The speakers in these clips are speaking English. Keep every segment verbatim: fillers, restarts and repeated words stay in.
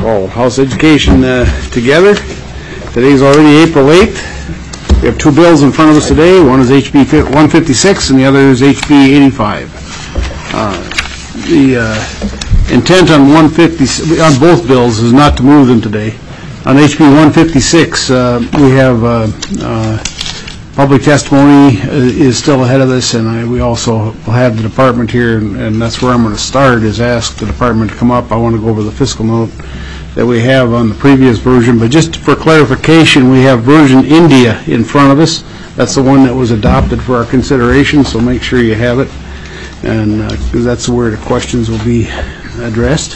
Oh, House Education uh, together. Today's already April eighth. We have two bills in front of us today. One is H B one fifty-six and the other is H B eighty-five. Uh, the uh, intent on one fifty on both bills is not to move them today. On H B one fifty-six, uh, we have uh, uh, public testimony uh, is still ahead of us, and I, we also will have the department here, and, and that's where I'm going to start, is ask the department to come up. I want to go over the fiscal note that we have on the previous version, but just for clarification, we have version India in front of us. That's the one that was adopted for our consideration, so make sure you have it, and uh, that's where the questions will be addressed.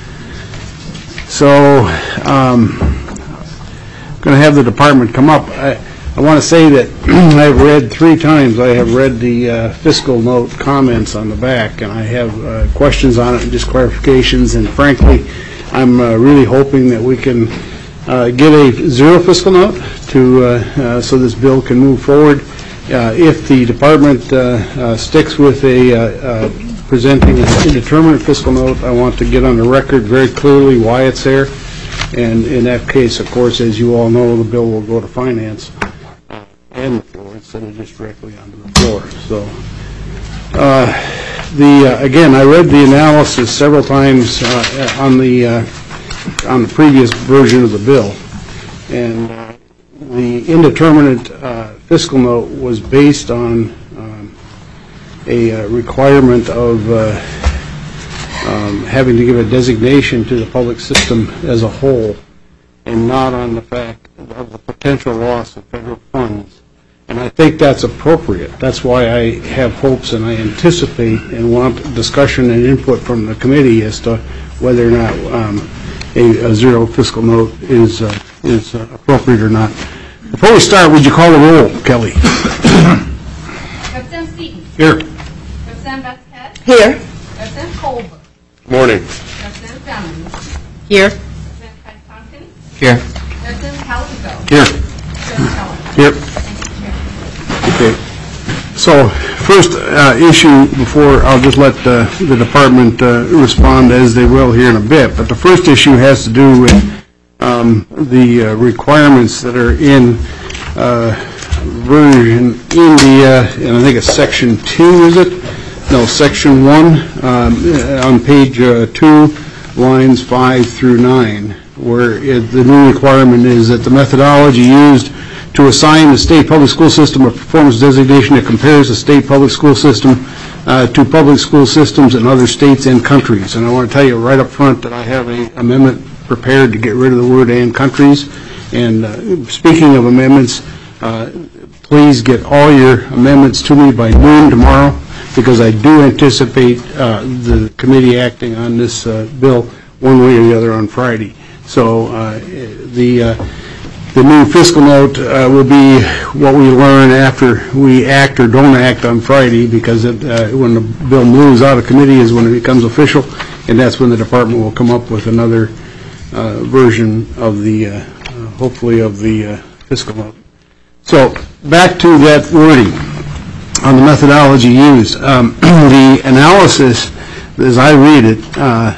So um, I'm going to have the department come up. I, I want to say that I've read three times, I have read the uh, fiscal note comments on the back, and I have uh, questions on it and just clarifications, and frankly, I'm uh, really hoping that we can uh, get a zero fiscal note to uh, uh, so this bill can move forward. Uh, if the department uh, uh, sticks with a uh, uh, presenting an indeterminate fiscal note, I want to get on the record very clearly why it's there, and in that case, of course, as you all know, the bill will go to finance and the floor instead of just directly onto the floor. So, uh, the uh, again, I read the analysis several times uh, on the uh, on the previous version of the bill, and uh, the indeterminate uh, fiscal note was based on um, a uh, requirement of uh, um, having to give a designation to the public system as a whole, and not on the fact of the potential loss of federal funds. And I think that's appropriate. That's why I have hopes and I anticipate and want discussion and input from the committee as to whether or not um, a, a zero fiscal note is uh, is uh, appropriate or not. Before we start, would you call the roll, Kelly? Representative Seaton. Here. Representative Vesquez. Here. Representative Colbert. Morning. Representative Jones. Here. Representative Pat Tompkins. Here. Representative Calavico. Here. Representative Keller. Here. Okay. So, first uh, issue, before I'll just let uh, the department uh, respond as they will here in a bit, but the first issue has to do with um, the uh, requirements that are in uh, version India, and I think it's section two, is it? No, section one, um, on page uh, two, lines five through nine, where it, the new requirement is that the methodology used to assign the state public school system a performance designation that compares the state public school system uh, to public school systems in other states and countries. And I want to tell you right up front that I have an amendment prepared to get rid of the word "and countries." And uh, speaking of amendments, uh, please get all your amendments to me by noon tomorrow, because I do anticipate uh, the committee acting on this uh, bill one way or the other on Friday. So uh, the uh, The new fiscal note uh, will be what we learn after we act or don't act on Friday, because it, uh, when the bill moves out of committee is when it becomes official, and that's when the department will come up with another uh, version of the, uh, uh, hopefully, of the uh, fiscal note. So back to that wording on the methodology used. Um, the analysis, as I read it, uh,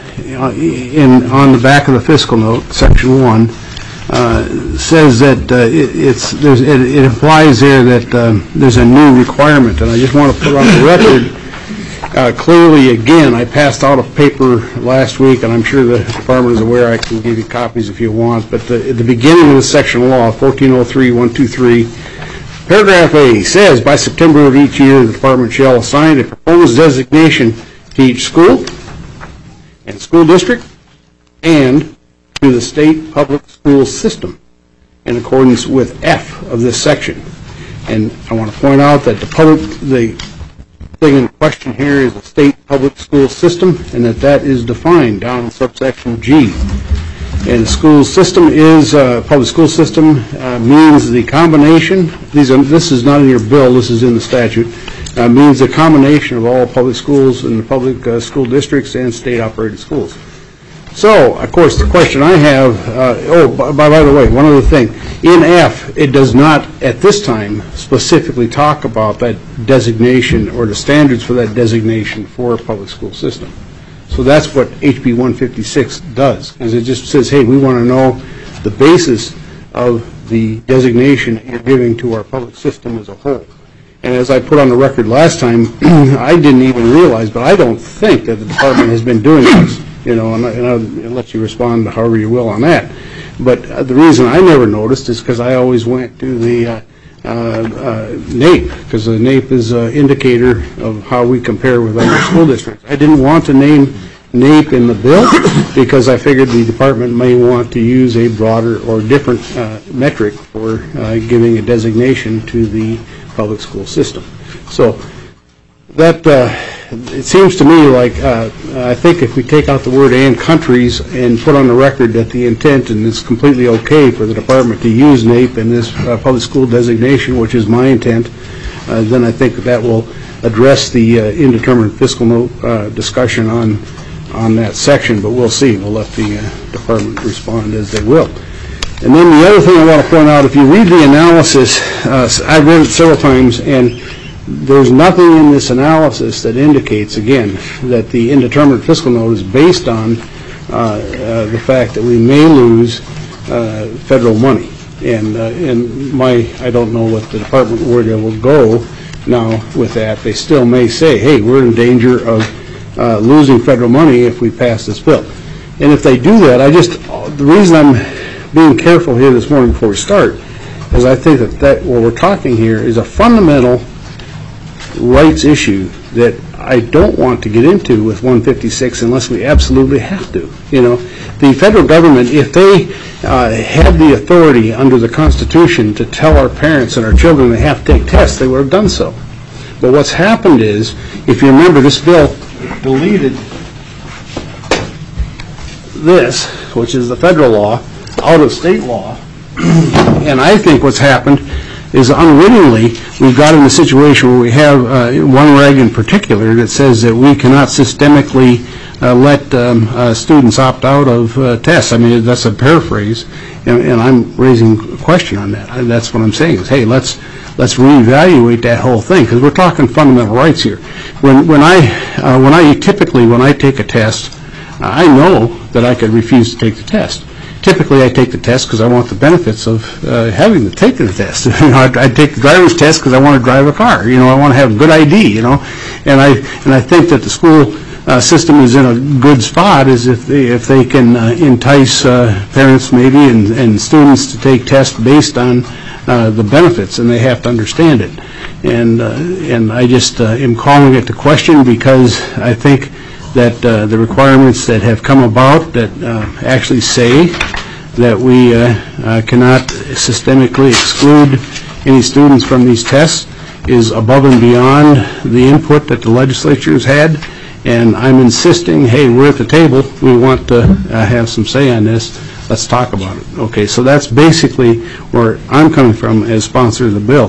in on the back of the fiscal note, section one, Uh, says that uh, it, it's there's it, it implies there that um, there's a new requirement, and I just want to put on the record uh, clearly again. I passed out a paper last week, and I'm sure the department is aware. I can give you copies if you want. But the, at the beginning of the section of law, fourteen oh three one two three, paragraph A says, by September of each year, the department shall assign a performance designation to each school and school district and to the state public school system in accordance with F of this section. And I want to point out that the public, the thing in question here is the state public school system, and that that is defined down in subsection G. And the school system is, uh, public school system uh, means the combination, these are, this is not in your bill, this is in the statute, uh, means the combination of all public schools and the public uh, school districts and state operated schools. So, of course, the question I have, uh, oh, by, by the way, one other thing. In F, it does not, at this time, specifically talk about that designation or the standards for that designation for a public school system. So that's what H B one fifty-six does, is it just says, hey, we want to know the basis of the designation you're giving to our public system as a whole. And as I put on the record last time, I didn't even realize, but I don't think that the department has been doing this, you know, and, I, and I'll let you respond however you will on that. But uh, the reason I never noticed is because I always went to the uh, uh, uh, NAEP, because the NAEP is an indicator of how we compare with other school districts. I didn't want to name NAEP in the bill because I figured the department may want to use a broader or different uh, metric for uh, giving a designation to the public school system. So that uh, it seems to me like uh, I think if we take out the word "and countries" and put on the record that the intent, and it's completely okay for the department to use NAEP in this uh, public school designation, which is my intent, uh, then I think that will address the uh, indeterminate fiscal note uh, discussion on on that section. But we'll see. We'll let the uh, department respond as they will. And then the other thing I want to point out, if you read the analysis, uh, I've read it several times, and there's nothing in this analysis that indicates, again, that the indeterminate fiscal note is based on uh, uh, the fact that we may lose uh, federal money. And uh, and my, I don't know what the department, where they will go now with that. They still may say, hey, we're in danger of uh, losing federal money if we pass this bill. And if they do that, I just, the reason I'm being careful here this morning before we start is I think that, that what we're talking here is a fundamental rights issue that I don't want to get into with one fifty-six unless we absolutely have to. You know, the federal government, if they uh, had the authority under the Constitution to tell our parents and our children they have to take tests, they would have done so. But what's happened is, if you remember, this bill deleted this, which is the federal law, out of state law, and I think what's happened is unwittingly we've got in a situation where we have uh, one reg in particular that says that we cannot systemically uh, let um, uh, students opt out of uh, tests. I mean, that's a paraphrase, and, and I'm raising a question on that. I, that's what I'm saying is, hey, let's let's reevaluate that whole thing, because we're talking fundamental rights here. When when I uh, when I typically when I take a test, I know that I could refuse to take the test. Typically, I take the test because I want the benefits of uh, having to take the test. You know, I, I take the driver's test because I want to drive a car. You know, I want to have a good I D. You know, and I and I think that the school uh, system is in a good spot is if they if they can uh, entice uh, parents maybe and, and students to take tests based on uh, the benefits, and they have to understand it. And uh, and I just uh, am calling it to question because I think that uh, the requirements that have come about that uh, actually say that we uh, uh, cannot systemically exclude any students from these tests is above and beyond the input that the legislature has had. And I'm insisting, hey, we're at the table. We want to uh, have some say on this. Let's talk about it. Okay, so that's basically where I'm coming from as sponsor of the bill.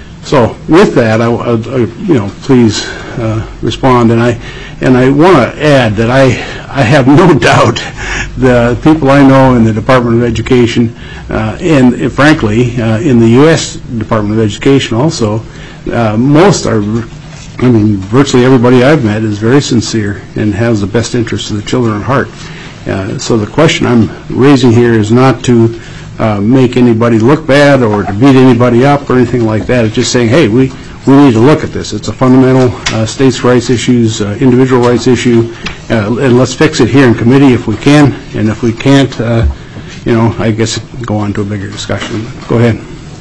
So with that, I, I, I you know, please uh, respond. And I and I want to add that I I have no doubt the people I know in the Department of Education uh, and, and frankly uh, in the U S Department of Education also, uh, most are, I mean, virtually everybody I've met is very sincere and has the best interests of the children at heart. Uh, so the question I'm raising here is not to uh, make anybody look bad or to beat anybody up or anything like that. It's just saying, hey, we, we need to look at this. It's a fundamental uh, states' rights issues, uh, individual rights issue, uh, and let's fix it here in committee if we can. And if we can't, uh, you know, I guess go on to a bigger discussion. Go ahead.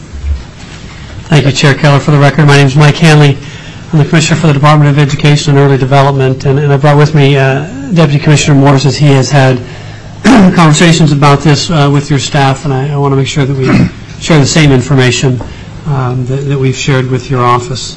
Thank you, Chair Keller. For the record, my name is Mike Hanley. I'm the Commissioner for the Department of Education and Early Development, and, and I brought with me uh, Deputy Commissioner Morris, as he has had conversations about this uh, with your staff, and I, I want to make sure that we share the same information um, that, that we've shared with your office.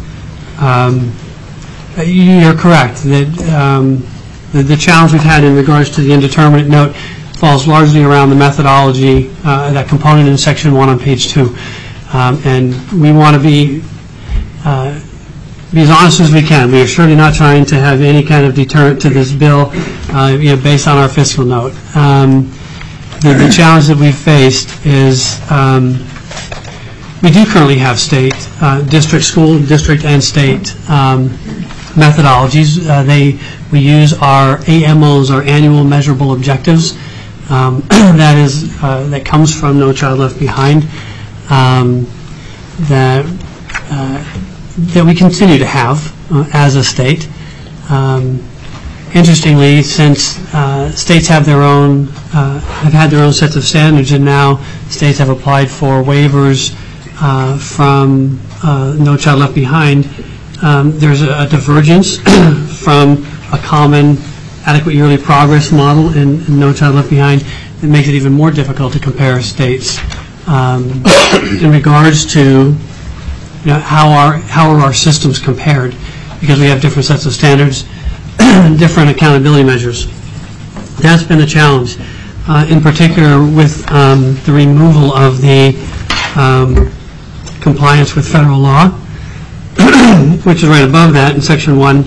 Um, you're correct that um, the, the challenge we've had in regards to the indeterminate note falls largely around the methodology, uh, that component in Section one on page two. Um, and we want to be uh, be as honest as we can. We are surely not trying to have any kind of deterrent to this bill, uh, you know, based on our fiscal note. Um, the, the challenge that we've faced is um, we do currently have state, uh, district, school, district, and state um, methodologies. Uh, they We use our A M Os, our annual measurable objectives. Um, that is uh, that comes from No Child Left Behind. Um, that uh, that we continue to have uh, as a state. Um, interestingly, since uh, states have their own uh, have had their own sets of standards, and now states have applied for waivers uh, from uh, No Child Left Behind, um, there's a, a divergence from a common adequate yearly progress model in, in No Child Left Behind. It makes it even more difficult to compare states um, in regards to you know, how are how are our systems compared, because we have different sets of standards, different accountability measures. That's been a challenge, uh, in particular with um, the removal of the um, compliance with federal law, which is right above that in section one.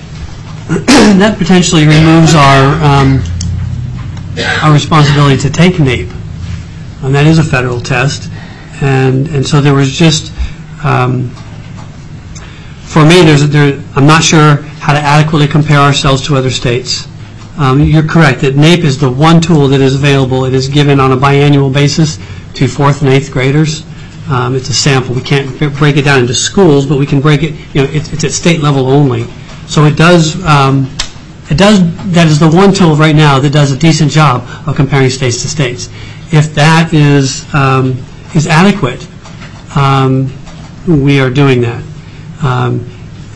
That potentially removes our um, our responsibility to take NAEP, and that is a federal test, and and so there was just um, for me there's there I'm not sure how to adequately compare ourselves to other states. Um, you're correct that NAEP is the one tool that is available. It is given on a biannual basis to fourth and eighth graders. Um, it's a sample. We can't b- break it down into schools, but we can break it. You know, it's, it's at state level only. So it does. Um, it does. That is the one tool right now that does a decent job of comparing states to states. If that is um, is adequate, um, we are doing that. Um,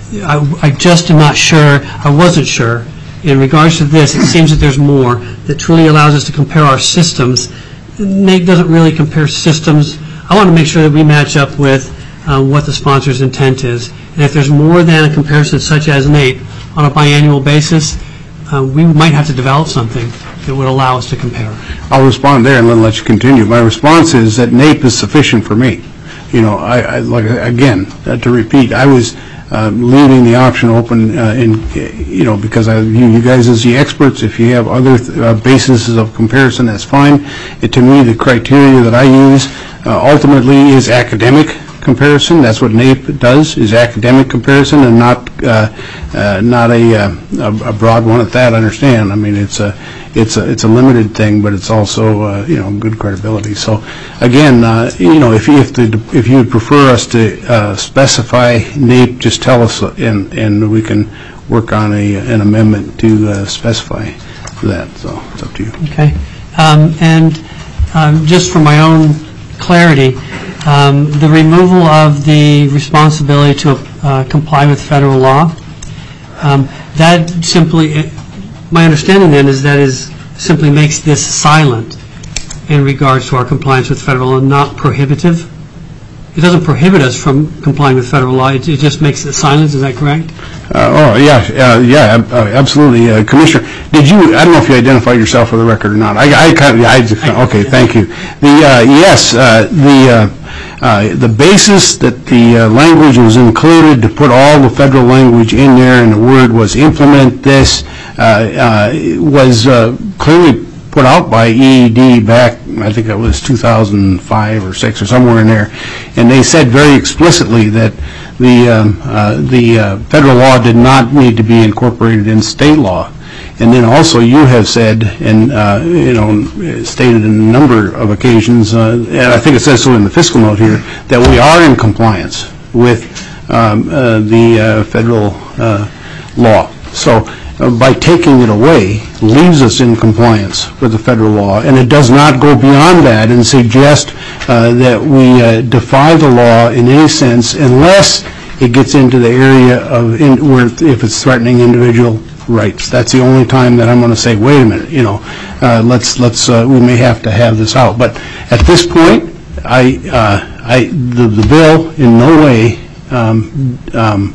I, I just am not sure. I wasn't sure. In regards to this, it seems that there's more that truly allows us to compare our systems. NAEP doesn't really compare systems. I want to make sure that we match up with uh, what the sponsor's intent is. And if there's more than a comparison such as NAEP on a biannual basis, uh, we might have to develop something that would allow us to compare. I'll respond there and then let you continue. My response is that NAEP is sufficient for me. You know, I, I like again uh, to repeat, I was um, leaving the option open, uh, in you know, because I view you guys as the experts. If you have other th- uh, bases of comparison, that's fine. It, to me, the criteria that I use uh, ultimately is academic comparison. That's what NAEP does, is academic comparison, and not uh, uh, not a, uh, a broad one at that. I understand. I mean, it's a it's a it's a limited thing, but it's also uh, you know good credibility. So again, uh, you know, if if the if you would prefer us to uh, specify NAEP, just tell us, and and we can work on a an amendment to uh, specify that. So it's up to you. Okay, um, and um, just for my own clarity. Um, the removal of the responsibility to uh, comply with federal law, um, that simply, my understanding then is that is simply makes this silent in regards to our compliance with federal law, and not prohibitive. It doesn't prohibit us from complying with federal law. It, it just makes it silent. Is that correct? Uh, oh yeah, uh, yeah, uh, absolutely, uh, Commissioner. Did you? I don't know if you identified yourself for the record or not. I, I kind of, I just, okay, thank you. The uh, yes, uh, the. Uh, Uh, the basis that the uh, language was included to put all the federal language in there, and the word was implement this, uh, uh, was uh, clearly put out by E E D back, I think it was two thousand five or six or somewhere in there, and they said very explicitly that the um, uh, the uh, federal law did not need to be incorporated in state law. And then also you have said, and uh, you know, stated in a number of occasions, uh, and I think it says so in the fiscal note here, that we are in compliance with um, uh, the uh, federal uh, law. So uh, by taking it away, leaves us in compliance with the federal law, and it does not go beyond that and suggest uh, that we uh, defy the law in any sense, unless it gets into the area of in, where if it's threatening individual rights. That's the only time that I'm going to say, wait a minute, you know, uh, let's let's uh, we may have to have this out. But at this point, I uh, I the, the bill in no way um, um,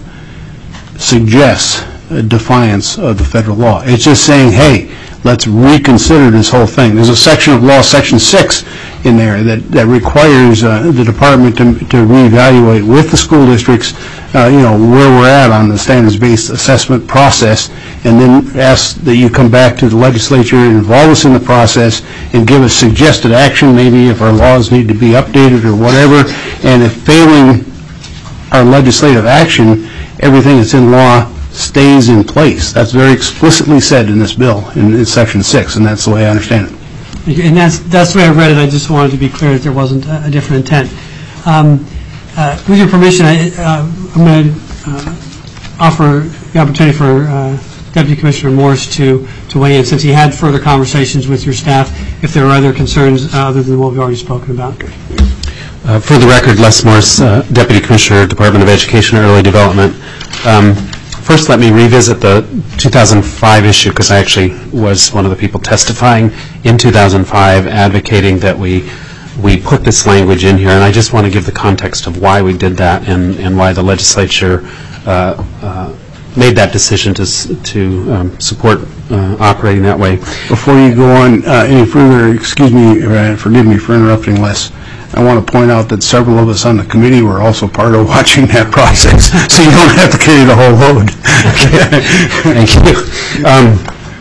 suggests a defiance of the federal law. It's just saying, hey, let's reconsider this whole thing. There's a section of law, section six, in there that, that requires uh, the department to, to reevaluate with the school districts, uh, you know, where we're at on the standards-based assessment process, and then ask that you come back to the legislature and involve us in the process and give us suggested action, maybe if our laws need to be updated or whatever. And if failing our legislative action, everything that's in law stays in place. That's very explicitly said in this bill, in, in Section six, and that's the way I understand it. And that's, that's the way I read it. I just wanted to be clear that there wasn't a, a different intent. Um, uh, with your permission, I, uh, I'm going to uh, offer the opportunity for uh, Deputy Commissioner Morse to, to weigh in, since he had further conversations with your staff, if there are other concerns uh, other than what we've already spoken about. Uh, for the record, Les Morse, uh, Deputy Commissioner, Department of Education and Early Development. Um, first, let me revisit the two thousand five issue, because I actually was one of the people testifying in two thousand five advocating that we we put this language in here, and I just want to give the context of why we did that and, and why the legislature uh, uh, made that decision to, s- to um, support uh, operating that way. Before you go on uh, any further, excuse me, uh, forgive me for interrupting, Les. I want to point out that several of us on the committee were also part of watching that process, so you don't have to carry the whole load. Thank you. Um,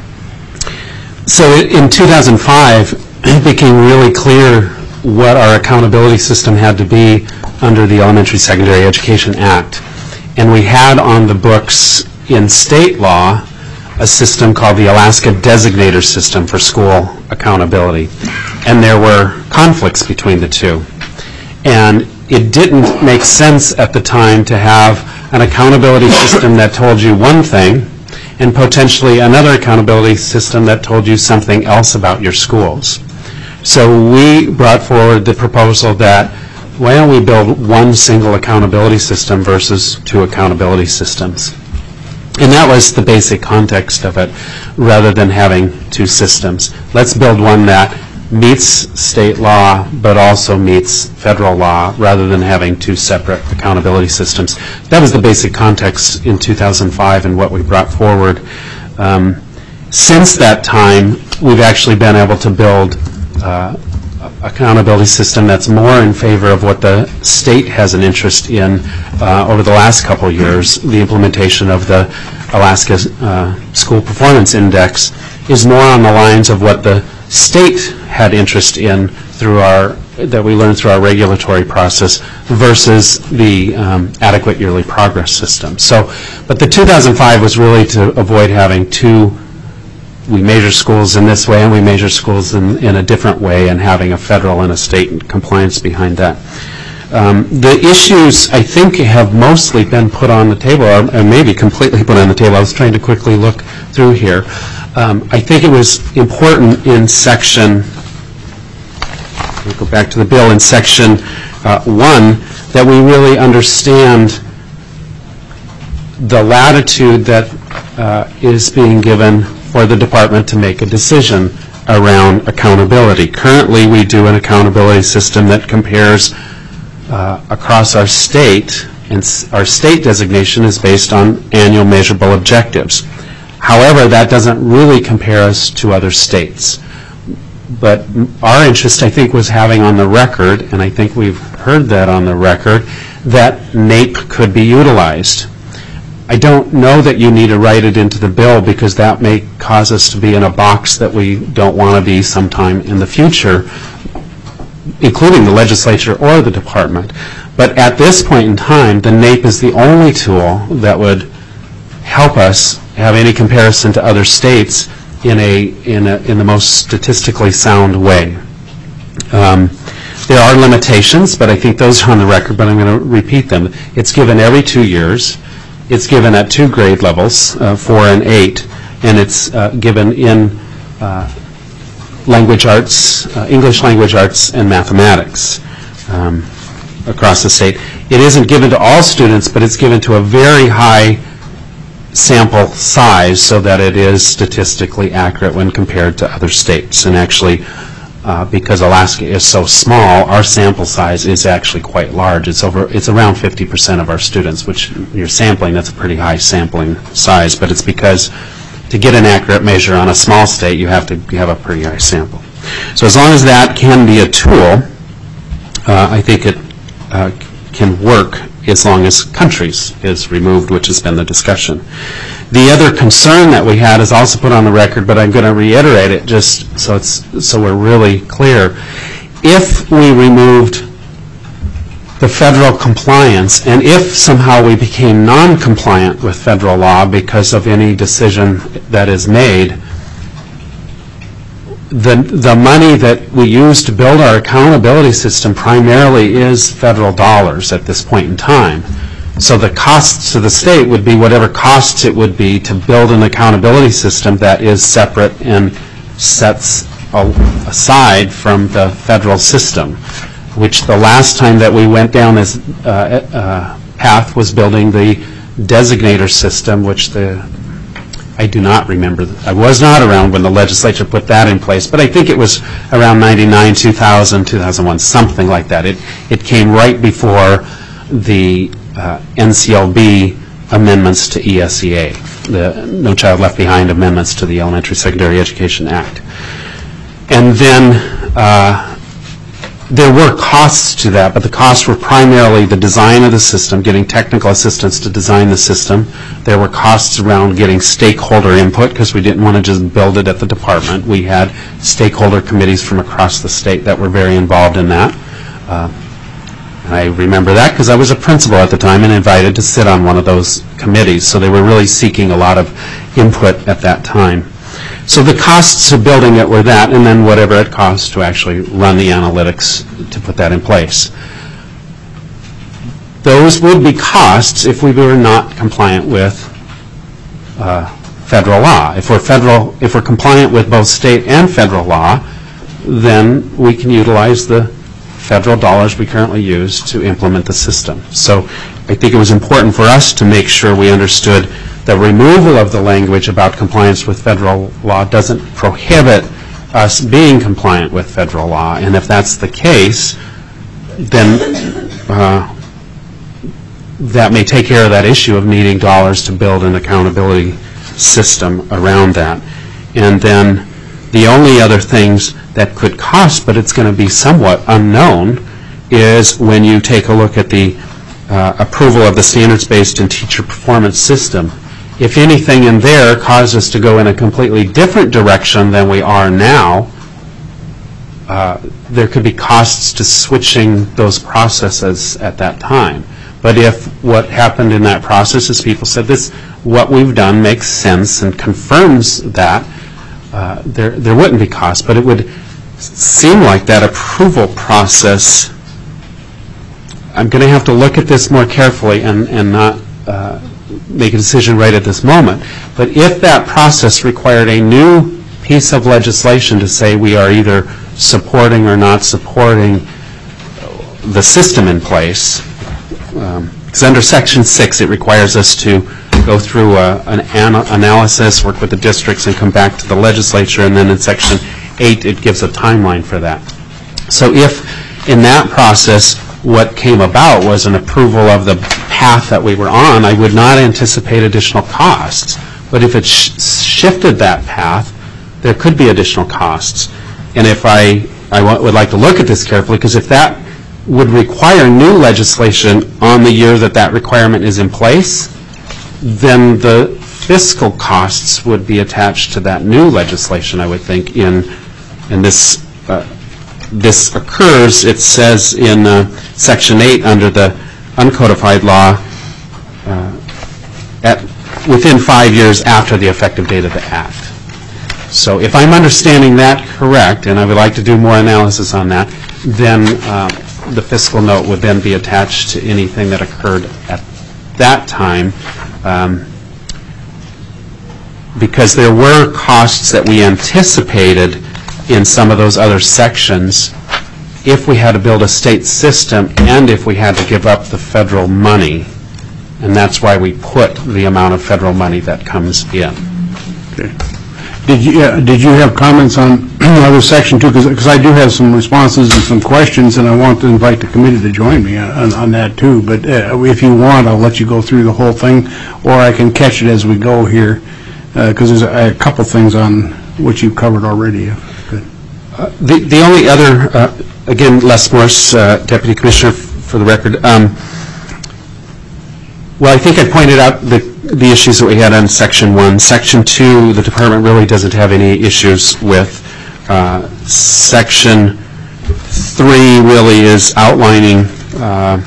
so in two thousand five, it became really clear what our accountability system had to be under the Elementary Secondary Education Act. And we had on the books in state law a system called the Alaska Designator System for School Accountability. And there were conflicts between the two. And it didn't make sense at the time to have an accountability system that told you one thing and potentially another accountability system that told you something else about your schools. So we brought forward the proposal that, why don't we build one single accountability system versus two accountability systems? And that was the basic context of it, rather than having two systems. Let's build one that meets state law, but also meets federal law, rather than having two separate accountability systems. That was the basic context in two thousand five and what we brought forward. Um, since that time, we've actually been able to build uh, accountability system that's more in favor of what the state has an interest in uh, over the last couple of years. The implementation of the Alaska uh, School Performance Index is more on the lines of what the state had interest in through our, that we learned through our regulatory process, versus the um, adequate yearly progress system. So, but the two thousand five was really to avoid having two, we measure schools in this way and we measure schools in, in a different way, and having a federal and a state compliance behind that. Um, the issues, I think, have mostly been put on the table, or, or maybe completely put on the table. I was trying to quickly look through here. Um, I think it was important in section, we'll go back to the bill, in section uh, one, that we really understand the latitude that uh, is being given for the department to make a decision around accountability. Currently, we do an accountability system that compares uh, across our state, and s- our state designation is based on annual measurable objectives. However, that doesn't really compare us to other states. But m- our interest, I think, was having on the record, and I think we've heard that on the record, that NAEP could be utilized. I don't know that you need to write it into the bill, because that may cause us to be in a box that we don't want to be sometime in the future, including the legislature or the department. But at this point in time, the NAEP is the only tool that would help us have any comparison to other states in a in a in the most statistically sound way. Um, there are limitations, but I think those are on the record, but I'm going to repeat them. It's given every two years. It's given at two grade levels, uh, four and eight, and it's uh, given in uh, language arts, uh, English language arts, and mathematics um, across the state. It isn't given to all students, but it's given to a very high sample size so that it is statistically accurate when compared to other states. And actually, uh, because Alaska is so small, our sample size is actually quite large. It's over. It's around fifty percent of our students, which you're sampling, that's a pretty high sampling size, but it's because to get an accurate measure on a small state, you have to you have a pretty high sample. So as long as that can be a tool, uh, I think it uh, can work as long as countries is removed, which has been the discussion. The other concern that we had is also put on the record, but I'm going to reiterate it just so it's so we're really clear. If we removed the federal compliance, and if somehow we became non-compliant with federal law because of any decision that is made, the the money that we use to build our accountability system primarily is federal dollars at this point in time. So the costs to the state would be whatever costs it would be to build an accountability system that is separate and sets a- aside from the federal system, which the last time that we went down this uh, uh, path was building the designator system, which the, I do not remember, I was not around when the legislature put that in place, but I think it was around ninety-nine, two thousand, two thousand one, something like that. It, it came right before the uh, N C L B amendments to E S E A, the No Child Left Behind amendments to the Elementary Secondary Education Act. And then uh, there were costs to that, but the costs were primarily the design of the system, getting technical assistance to design the system. There were costs around getting stakeholder input, because we didn't want to just build it at the department. We had stakeholder committees from across the state that were very involved in that. Uh, I remember that because I was a principal at the time and invited to sit on one of those committees, so they were really seeking a lot of input at that time. So the costs of building it were that, and then whatever it costs to actually run the analytics to put that in place. Those would be costs if we were not compliant with uh, federal law. If we're federal, if we're compliant with both state and federal law, then we can utilize the federal dollars we currently use to implement the system. So I think it was important for us to make sure we understood the removal of the language about compliance with federal law doesn't prohibit us being compliant with federal law. And if that's the case, then uh, that may take care of that issue of needing dollars to build an accountability system around that. And then the only other things that could cost, but it's going to be somewhat unknown, is when you take a look at the uh, approval of the standards-based and teacher performance system. If anything in there caused us to go in a completely different direction than we are now, uh, there could be costs to switching those processes at that time. But if what happened in that process is people said, this, what we've done makes sense and confirms that, uh, there, there wouldn't be costs. But it would seem like that approval process, I'm going to have to look at this more carefully and, and not uh, make a decision right at this moment. But if that process required a new piece of legislation to say we are either supporting or not supporting the system in place, because um, under Section six it requires us to go through a, an ana analysis, work with the districts, and come back to the legislature, and then in Section eight it gives a timeline for that. So if in that process what came about was an approval of the path that we were on, I would not anticipate additional costs. But if it sh shifted that path, there could be additional costs. And if I, I would like to look at this carefully, because if that would require new legislation on the year that that requirement is in place, then the fiscal costs would be attached to that new legislation, I would think, in, in this uh, this occurs, it says in uh, Section eight under the uncodified law, uh, at within five years after the effective date of the Act. So if I'm understanding that correct, and I would like to do more analysis on that, then uh, the fiscal note would then be attached to anything that occurred at that time, um, because there were costs that we anticipated in some of those other sections if we had to build a state system and if we had to give up the federal money. And that's why we put the amount of federal money that comes in. Okay. Did you, uh, did you have comments on other section two? Because I do have some responses and some questions, and I want to invite the committee to join me on, on that too. But uh, if you want, I'll let you go through the whole thing, or I can catch it as we go here, because uh, there's a, a couple things on which you've covered already. Good. Uh, the, the only other, uh, again, Les Morse, uh, Deputy Commissioner, for the record. Um, well, I think I pointed out the, the issues that we had on Section one. Section two, the department really doesn't have any issues with. Uh, Section three really is outlining uh,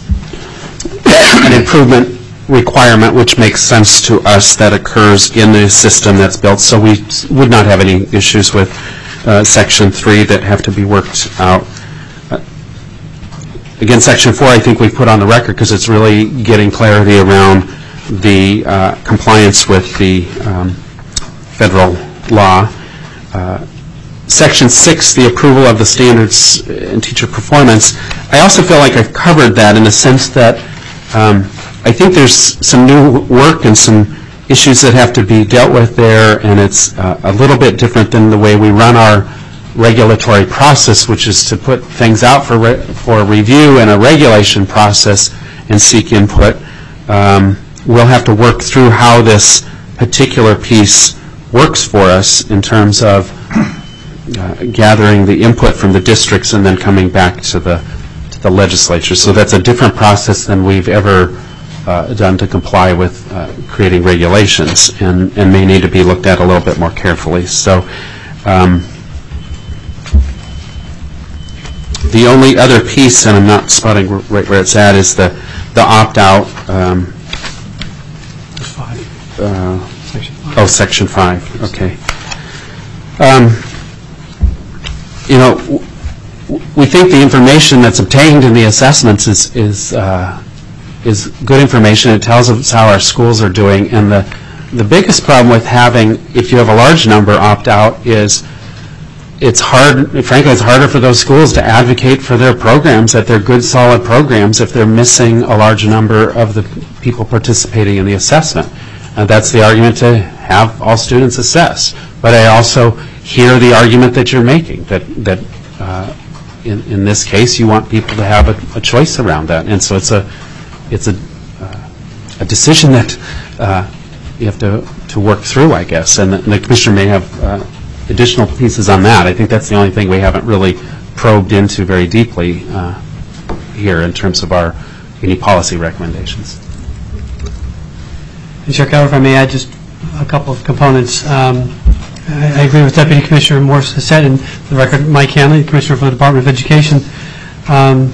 an improvement requirement which makes sense to us that occurs in the system that's built, so we would not have any issues with uh, Section three that have to be worked out. Uh, again, Section four I think we put on the record because it's really getting clarity around the uh, compliance with the um, federal law. Uh, Section six, the approval of the standards in teacher performance, I also feel like I've covered that in the sense that um, I think there's some new work and some issues that have to be dealt with there, and it's uh, a little bit different than the way we run our regulatory process, which is to put things out for re for review and a regulation process and seek input. Um, we'll have to work through how this particular piece works for us in terms of uh, gathering the input from the districts and then coming back to the to the legislature. So that's a different process than we've ever uh, done to comply with uh, creating regulations, and, and may need to be looked at a little bit more carefully. So um, the only other piece, and I'm not spotting right where it's at, is the, the opt-out. Um, uh, Section five. oh, Section five. Okay. Um, you know, w we think the information that's obtained in the assessments is is uh, is good information. It tells us how our schools are doing, and the the biggest problem with having, if you have a large number opt out, is it's hard. Frankly, it's harder for those schools to advocate for their programs, that they're good, solid programs, if they're missing a large number of the people participating in the assessment. And that's the argument to have all students assessed. But I also hear the argument that you're making, that that uh, in in this case you want people to have a, a choice around that, and so it's a it's a uh, a decision that uh, you have to to work through, I guess. And the, and the commissioner may have uh, additional pieces on that. I think that's the only thing we haven't really probed into very deeply uh, here in terms of our any policy recommendations. And Chair Keller, if I may add just a couple of components. Um, I, I agree with Deputy Commissioner Morse has said, and for the record, Mike Hanley, the Commissioner for the Department of Education. Um,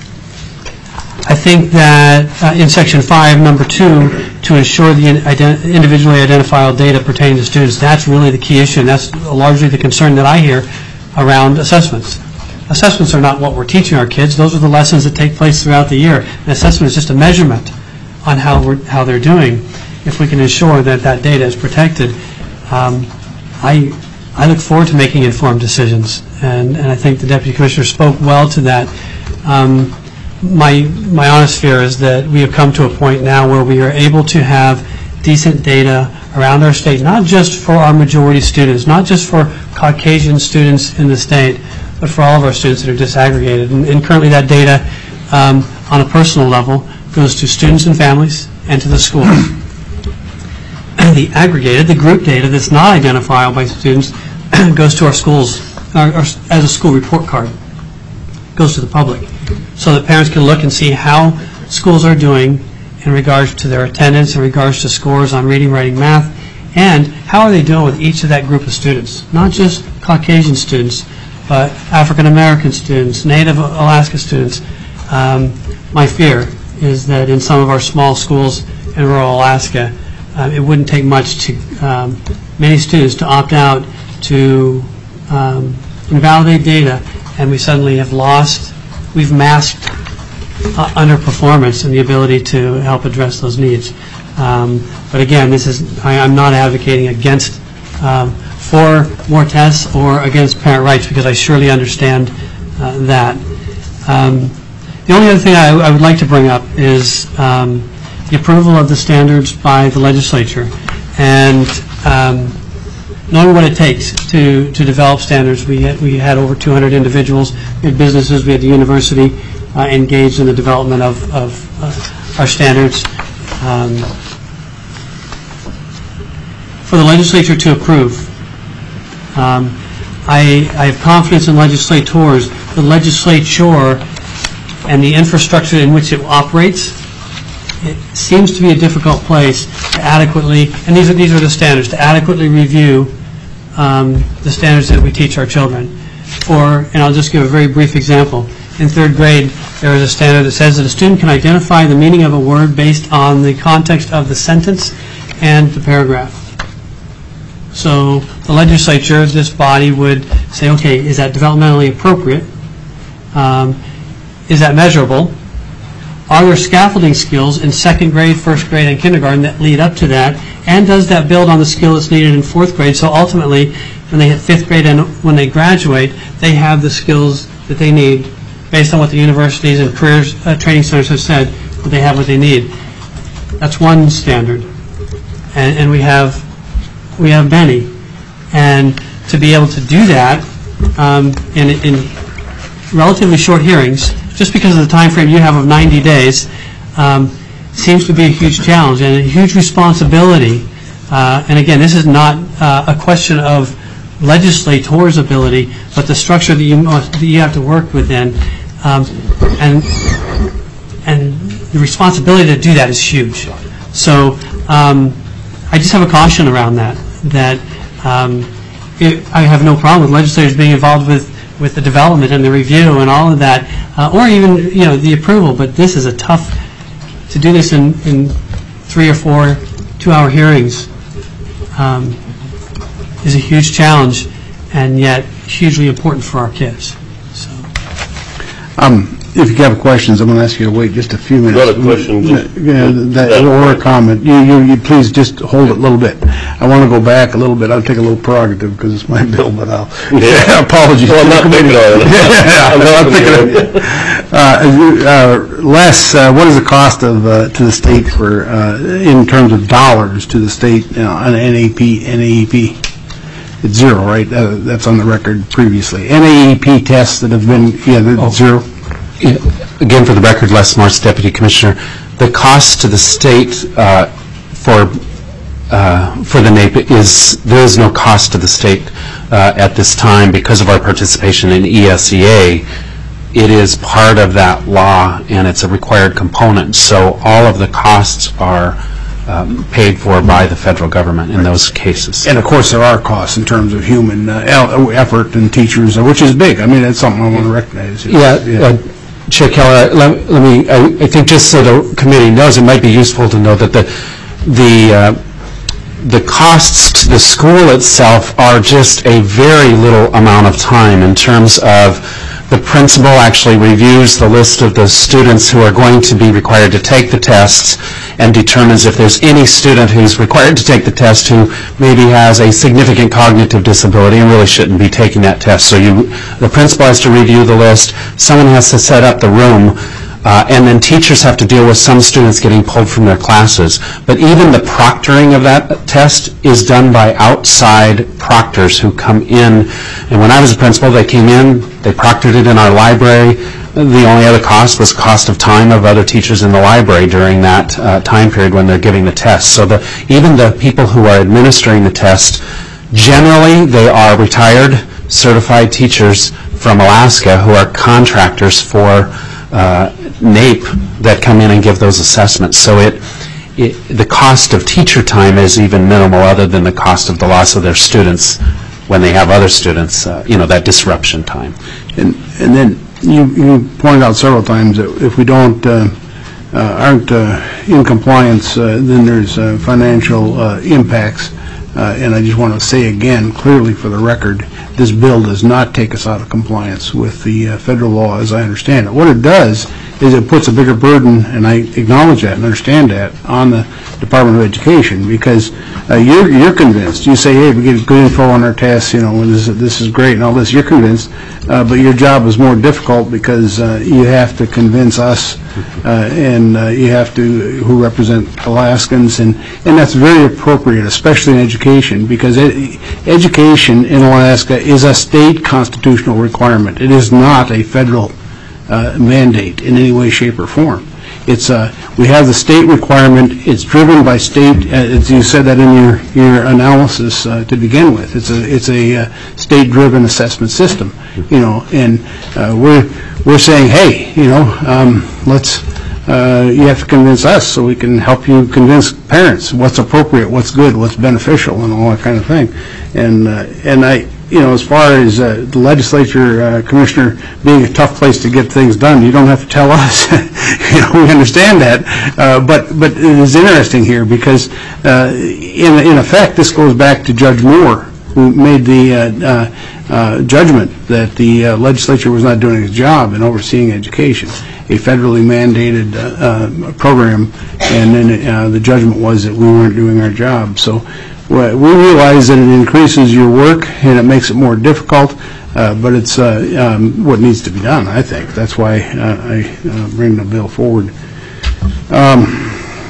I think that uh, in Section five, number two, to ensure the ident individually identifiable data pertaining to students, that's really the key issue, and that's largely the concern that I hear around assessments. Assessments are not what we're teaching our kids. Those are the lessons that take place throughout the year. An assessment is just a measurement on how, we're, how they're doing. If we can ensure that that data is protected, um, I, I look forward to making informed decisions, and, and I think the Deputy Commissioner spoke well to that. Um, my, my honest fear is that we have come to a point now where we are able to have decent data around our state, not just for our majority students, not just for Caucasian students in the state, but for all of our students that are disaggregated. And, and currently that data, um, on a personal level, goes to students and families and to the schools. The aggregated, the group data that's not identifiable by students goes to our schools, our, our, as a school report card, goes to the public, so that parents can look and see how schools are doing in regards to their attendance, in regards to scores on reading, writing, math, and how are they doing with each of that group of students, not just Caucasian students, but African American students, Native Alaska students. Um, my fear is that in some of our small schools in rural Alaska, Uh, it wouldn't take much to um, many students to opt out to um, invalidate data, and we suddenly have lost, we've masked uh, underperformance and the ability to help address those needs. Um, but again, this is, I, I'm not advocating against um, for more tests or against parent rights, because I surely understand uh, that. Um, the only other thing I, I would like to bring up is um, the approval of the standards by the legislature, and um, knowing what it takes to to develop standards. We had, we had over two hundred individuals, we had businesses, we had the university uh, engaged in the development of, of uh, our standards. Um, for the legislature to approve, um, I, I have confidence in legislators. The legislature and the infrastructure in which it operates, it seems to be a difficult place to adequately, and these are these are the standards, to adequately review um, the standards that we teach our children. For, and I'll just give a very brief example. in third grade, there is a standard that says that a student can identify the meaning of a word based on the context of the sentence and the paragraph. So the legislature, this body, would say, okay, is that developmentally appropriate? Um, is that measurable? Are there scaffolding skills in second grade, first grade, and kindergarten that lead up to that? And does that build on the skill that's needed in fourth grade? So ultimately, when they hit fifth grade and when they graduate, they have the skills that they need based on what the universities and careers uh, training centers have said, that they have what they need. That's one standard. And, and we have we have many. And to be able to do that um, in, in relatively short hearings, just because of the time frame you have of ninety days, um, seems to be a huge challenge and a huge responsibility. Uh, and again, this is not uh, a question of legislators' ability, but the structure that you must, that you have to work within, um, and and the responsibility to do that is huge. So um, I just have a caution around that. That um, it, I have no problem with legislators being involved with. with the development and the review and all of that, uh, or even, you know, the approval, but this is a tough, to do this in, in three or four two-hour hearings um, is a huge challenge, and yet hugely important for our kids. So. Um, if you have questions, I'm going to ask you to wait just a few minutes. Got a question? Yeah, that, or a comment. You, you, you please just hold it a little bit. I want to go back a little bit. I'll take a little prerogative because it's my bill, but I'll. Yeah. Apologies. Well, I'm not picking on it. Yeah, I'm I'm not picking picking on it. Uh, uh, Les, uh, what is the cost of uh, to the state for uh, in terms of dollars to the state you know, on N A P, N A E P? It's zero, right? Uh, that's on the record previously. N A E P tests that have been yeah, they're Oh. zero. Again, for the record, Les Morse, Deputy Commissioner, the cost to the state uh, for uh, for the N A P is, there is no cost to the state uh, at this time because of our participation in E S E A. It is part of that law, and it's a required component. So all of the costs are um, paid for by the federal government in those cases. And of course, there are costs in terms of human uh, el- effort and teachers, uh, which is big. I mean, that's something I want to recognize. Yeah, uh, Chair Keller, let, let me, I, I think just so the committee knows, it might be useful to know that the, the, uh, the costs to the school itself are just a very little amount of time in terms of the principal actually reviews the list of the students who are going to be required to take the tests and determines if there's any student who's required to take the test who maybe has a significant cognitive disability and really shouldn't be taking that test. So you, the principal has to review the list, someone has to set up the room, uh, and then teachers have to deal with some students getting pulled from their classes. But even the proctoring of that test is done by outside proctors who come in. And when I was a principal, they came in, they proctored it in our library. The only other cost was cost of time of other teachers in the library during that uh, time period when they're giving the test. So the, even the people who are administering the test, generally they are retired certified teachers from Alaska who are contractors for uh, N A P that come in and give those assessments. So it, it, the cost of teacher time is even minimal other than the cost of the loss of their students when they have other students, uh, you know, that disruption time. And, and then you, you pointed out several times that if we don't, uh, uh, aren't uh, in compliance, uh, then there's uh, financial uh, impacts. Uh, and I just want to say again, clearly for the record, this bill does not take us out of compliance with the uh, federal law as I understand it. What it does is it puts a bigger burden, and I acknowledge that and understand that, on the Department of Education, because uh, you're, you're convinced. You say, hey, we get good info on our tests, you know, and this, this is great and all this. You're convinced, uh, but your job is more difficult because uh, you have to convince us uh, and uh, you have to, who represent Alaskans, and, and that's very appropriate, especially in education, because ed- education in Alaska is a state constitutional requirement. It is not a federal uh, mandate in any way, shape, or form. It's uh, we have the state requirement. It's driven by state. Uh, as you said that in your your analysis uh, to begin with. It's a it's a uh, state-driven assessment system. You know, and uh, we're we're saying, hey, you know, um, let's. Uh, you have to convince us so we can help you convince parents what's appropriate, what's good, what's beneficial, and all that kind of thing. And uh, and I you know, as far as uh, the legislature, uh, Commissioner, being a tough place to get things done, you don't have to tell us. You know, we understand that. Uh, but but it is interesting here because, uh, in in effect, this goes back to Judge Moore, who made the uh, uh, uh, judgment that the uh, legislature was not doing its job in overseeing education, a federally mandated uh, uh, program, and then uh, the judgment was that we weren't doing our job. So uh, we realize that it increases your work and it makes it more difficult, uh, but it's uh, um, what needs to be done, I think. That's why uh, I uh, bring the bill forward. Um,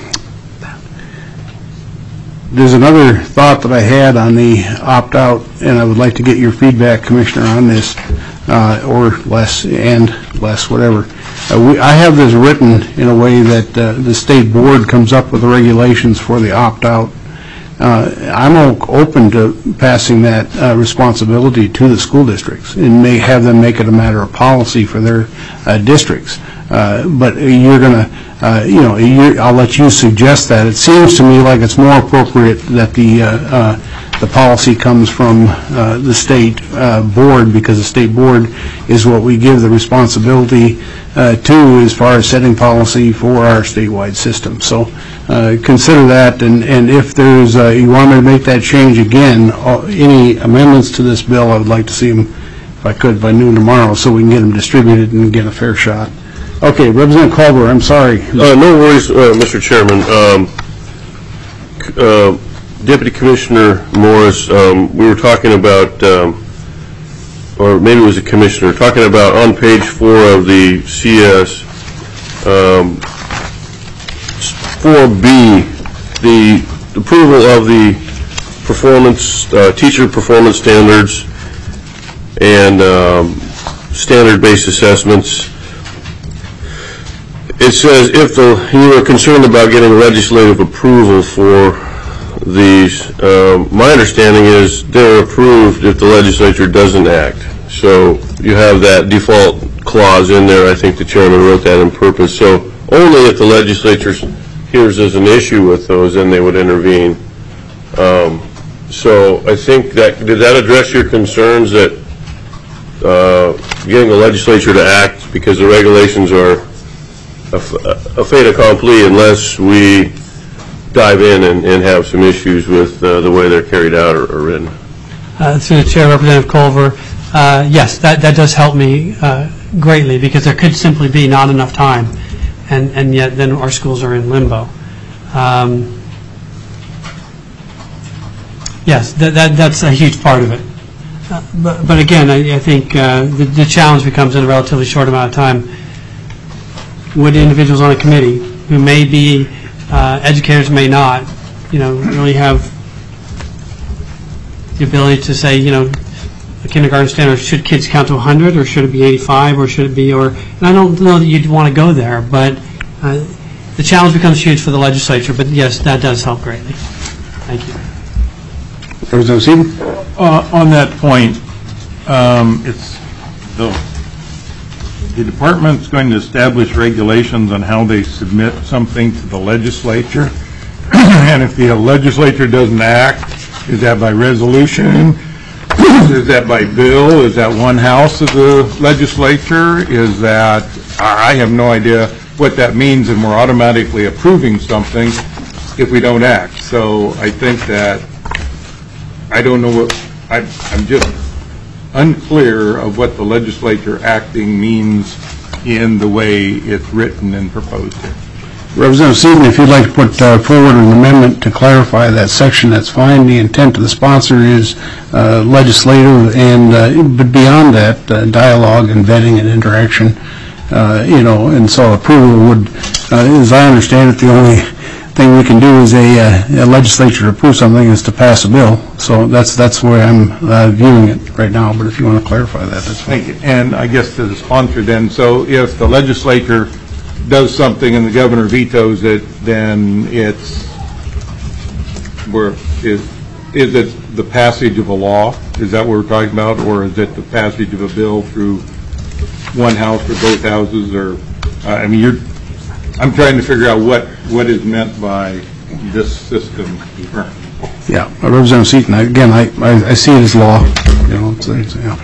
There's another thought that I had on the opt-out, and I would like to get your feedback, Commissioner, on this, uh, or less, and less, whatever. Uh, we, I have this written in a way that uh, the state board comes up with the regulations for the opt-out. Uh, I'm o- open to passing that uh, responsibility to the school districts and may have them make it a matter of policy for their uh, districts. Uh, but you're going to, uh, you know, you're, I'll let you suggest that. It seems to me like it's more appropriate that the uh, uh, the policy comes from uh, the state uh, board, because the state board is what we give the responsibility uh, to as far as setting policy for our statewide system. So uh, consider that, and, and if there's, uh, you want me to make that change again, uh, any amendments to this bill, I would like to see them, if I could, by noon tomorrow, so we can get them distributed and get a fair shot. Okay, Representative Culver, I'm sorry. Uh, no worries, uh, Mister Chairman. Um, uh, Deputy Commissioner Morris, um, we were talking about, um, or maybe it was a commissioner, talking about on page four of the C S, um, four B, the approval of the performance, uh, teacher performance standards and um, standard-based assessments. It says if the, you are concerned about getting legislative approval for these, um, my understanding is they're approved if the legislature doesn't act. So you have that default clause in there. I think the chairman wrote that on purpose. So only if the legislature hears there's an issue with those, then they would intervene. Um, so I think that, did that address your concerns that uh, getting the legislature to act, because the regulations are a, a fait accompli unless we dive in and, and have some issues with uh, the way they're carried out or, or written? Uh, through the chair, Representative Culver, uh, yes, that, that does help me uh, greatly, because there could simply be not enough time, and, and yet then our schools are in limbo. Um, yes, that, that, that's a huge part of it. Uh, but, but again, I, I think uh, the, the challenge becomes in a relatively short amount of time. Would individuals on a committee who may be uh, educators, may not, you know, really have the ability to say, you know, the kindergarten standard, should kids count to one hundred, or should it be eighty-five, or should it be, or, and I don't know that you'd want to go there, but uh, the challenge becomes huge for the legislature, but yes, that does help greatly. Thank you. Representative Seaton? Uh, on that point, um, it's the, the department's going to establish regulations on how they submit something to the legislature, and if the legislature doesn't act, is that by resolution? Is that by bill? Is that one house of the legislature? Is that, I have no idea what that means, and we're automatically approving something if we don't act. So I think that, I don't know what, I, I'm just unclear of what the legislature acting means in the way it's written and proposed here. Representative Seaton, if you'd like to put uh, forward an amendment to clarify that section, that's fine. The intent of the sponsor is uh, legislative, and uh, but beyond that, uh, dialogue and vetting and interaction, uh, you know, and so approval would, uh, as I understand it, the only thing we can do as a, uh, a legislature to approve something is to pass a bill. So that's that's where I'm uh, viewing it right now, but if you want to clarify that, that's fine. Thank you. And I guess to the sponsor then, so if the legislature does something and the governor vetoes it, then it's, where is, is it the passage of a law? Is that what we're talking about? Or is it the passage of a bill through one house or both houses? Or, uh, I mean, you're, I'm trying to figure out what, what is meant by this system. Yeah, uh, Representative Seaton, I- again, I I I see it as law, you know, it's, it's, yeah.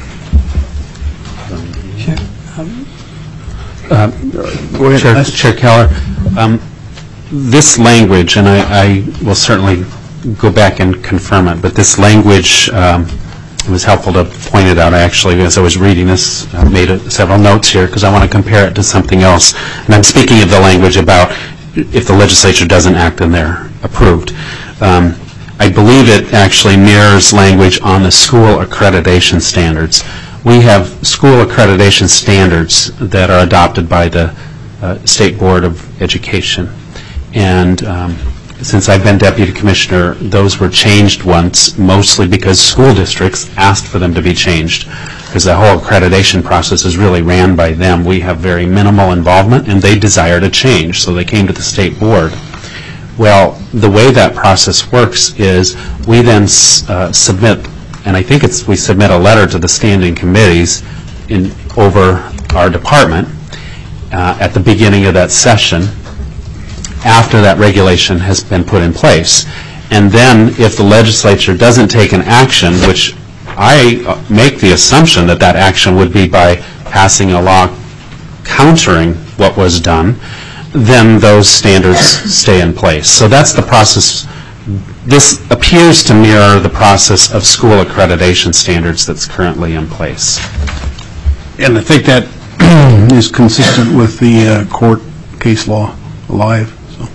Go ahead. Chair Les. Chair Keller, um, this language, and I I will certainly go back and confirm it, but this language, um, it was helpful to point it out. I actually, as I was reading this, I made a- several notes here because I want to compare it to something else. And I'm speaking of the language about if the legislature doesn't act and they're approved. Um, I believe it actually mirrors language on the school accreditation standards. We have school accreditation standards that are adopted by the uh, State Board of Education. And um, since I've been deputy commissioner, those were changed once, mostly because school districts asked for them to be changed, because the whole accreditation process is really ran by them. We have very minimal involvement, and they desired a change, so they came to the state board. Well, the way that process works is we then uh, submit, and I think it's we submit a letter to the standing committees in over our department uh, at the beginning of that session, after that regulation has been put in place. And then if the legislature doesn't take an action, which I make the assumption that that action would be by passing a law countering what was done, then those standards stay in place. So that's the process. This appears to mirror the process of school accreditation standards that's currently in place. And I think that is consistent with the uh, court case law alive. So.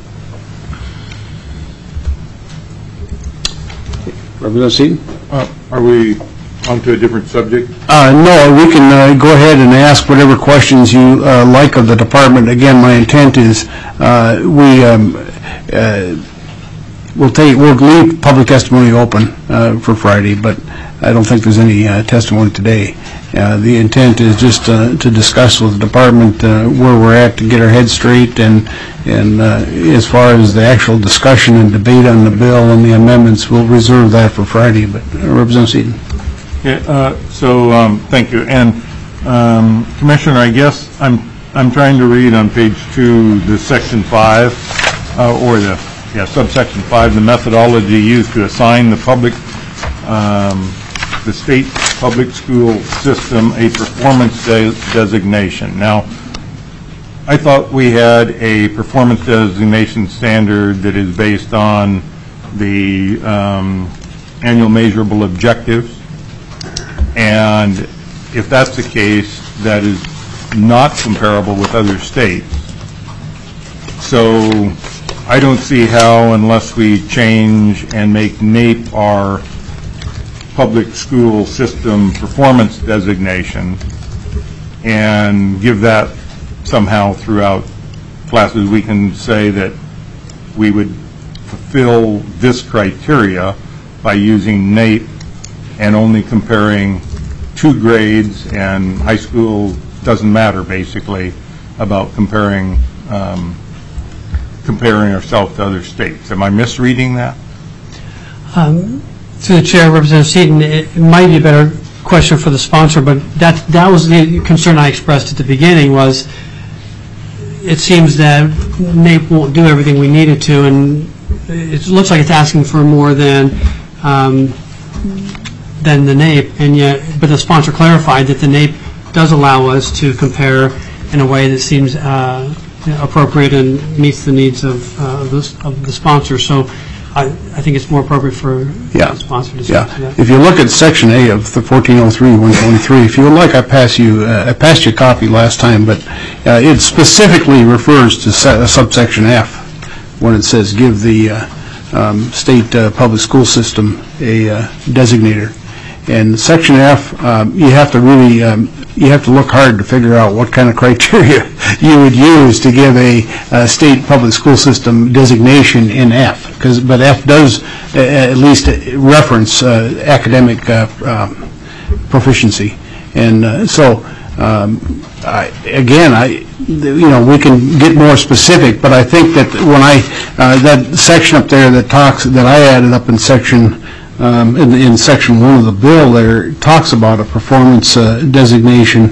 Representative Seaton? Uh, Are we on to a different subject? Uh, no, we can uh, go ahead and ask whatever questions you uh, like of the department. Again, my intent is uh, we um, uh, we'll take we'll leave public testimony open uh, for Friday, but I don't think there's any uh, testimony today. Uh, the intent is just uh, to discuss with the department uh, where we're at to get our heads straight, and and uh, as far as the actual discussion and debate on the bill and the amendments, we'll reserve that for Friday. But uh, Representative Seaton. Yeah, uh, so, um, thank you. And, um, Commissioner, I guess I'm, I'm trying to read on page two, the section five, uh, or the, yeah, subsection five, the methodology used to assign the public, um, the state public school system a performance de- designation. Now, I thought we had a performance designation standard that is based on the, um, annual measurable objectives. And if that's the case, that is not comparable with other states. So I don't see how, unless we change and make NAEP our public school system performance designation and give that somehow throughout classes, we can say that we would fulfill this criteria by using NAEP and only comparing two grades, and high school doesn't matter, basically, about comparing um, comparing ourselves to other states. Am I misreading that? Um, Through the chair, Representative Seaton, it might be a better question for the sponsor, but that that was the concern I expressed at the beginning, was it seems that NAEP won't do everything we need it to, and it looks like it's asking for more than um, than the NAEP, and yet, but the sponsor clarified that the NAEP does allow us to compare in a way that seems uh, appropriate and meets the needs of, uh, the, of the sponsor. So I, I think it's more appropriate for Yeah. the sponsor to Yeah. speak to that. If you look at Section A of the fourteen oh three one twenty-three, if you would like, I pass you, uh, I passed you a copy last time, but uh, it specifically refers to se- subsection F when it says give the uh, um, state uh, public school system a uh, designator. And Section F, um, you have to really, um, you have to look hard to figure out what kind of criteria you would use to give a, a state public school system designation in F. Because, but F does uh, at least reference uh, academic uh, um, proficiency, and uh, so um, I, again, I, you know, we can get more specific. But I think that when I uh, that section up there that talks that I added up in section. Um, in, in section one of the bill, there talks about a performance uh, designation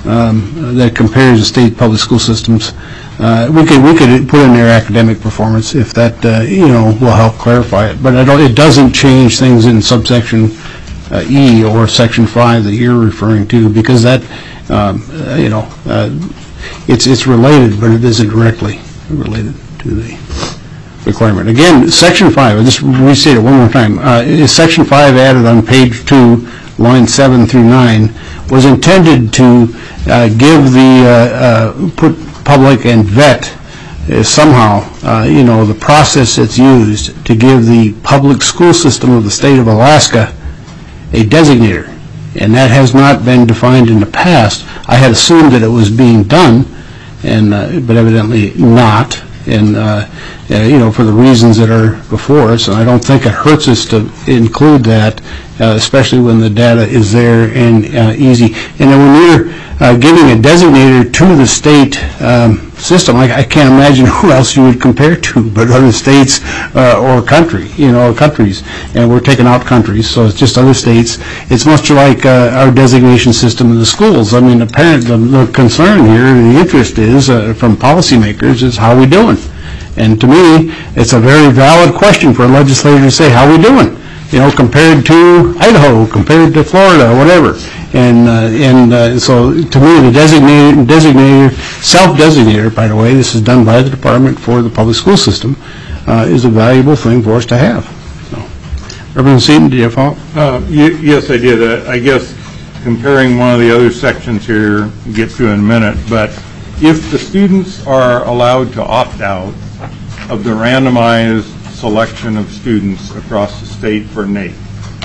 um, that compares the state public school systems. Uh, we could we could put in there academic performance if that uh, you know will help clarify it. But I don't, it doesn't change things in subsection uh, E or section five that you're referring to, because that um, uh, you know uh, it's it's related, but it isn't directly related to the requirement. Again, section five. I'll just restate it one more time. Uh, is section five added on page two, line seven through nine, was intended to uh, give the uh, uh, put public and vet uh, somehow, uh, you know, the process that's used to give the public school system of the state of Alaska a designator. And that has not been defined in the past. I had assumed that it was being done, and uh, but evidently not, and uh, uh, you know, for the reasons that are before us. And I don't think it hurts us to include that, uh, especially when the data is there and uh, easy. And then when you're uh, giving a designator to the state um, system, I, I can't imagine who else you would compare to but other states uh, or country, you know, countries. And we're taking out countries, so it's just other states. It's much like uh, our designation system in the schools. I mean, the parent, the, the concern here, the interest is uh, from policymakers is how we doing. And to me, it's a very valid question for a legislator to say, how we doing? You know, compared to Idaho, compared to Florida, whatever. And uh, and uh, so, to me, the designator, designator, self-designator, by the way, this is done by the Department for the Public School System, uh, is a valuable thing for us to have. So, Reverend Seaton, did you have a follow-up? Uh, y- Yes, I did. Uh, I guess comparing one of the other sections here, we'll get to in a minute, but if the students are allowed to opt out of the randomized selection of students across the state for NAEP,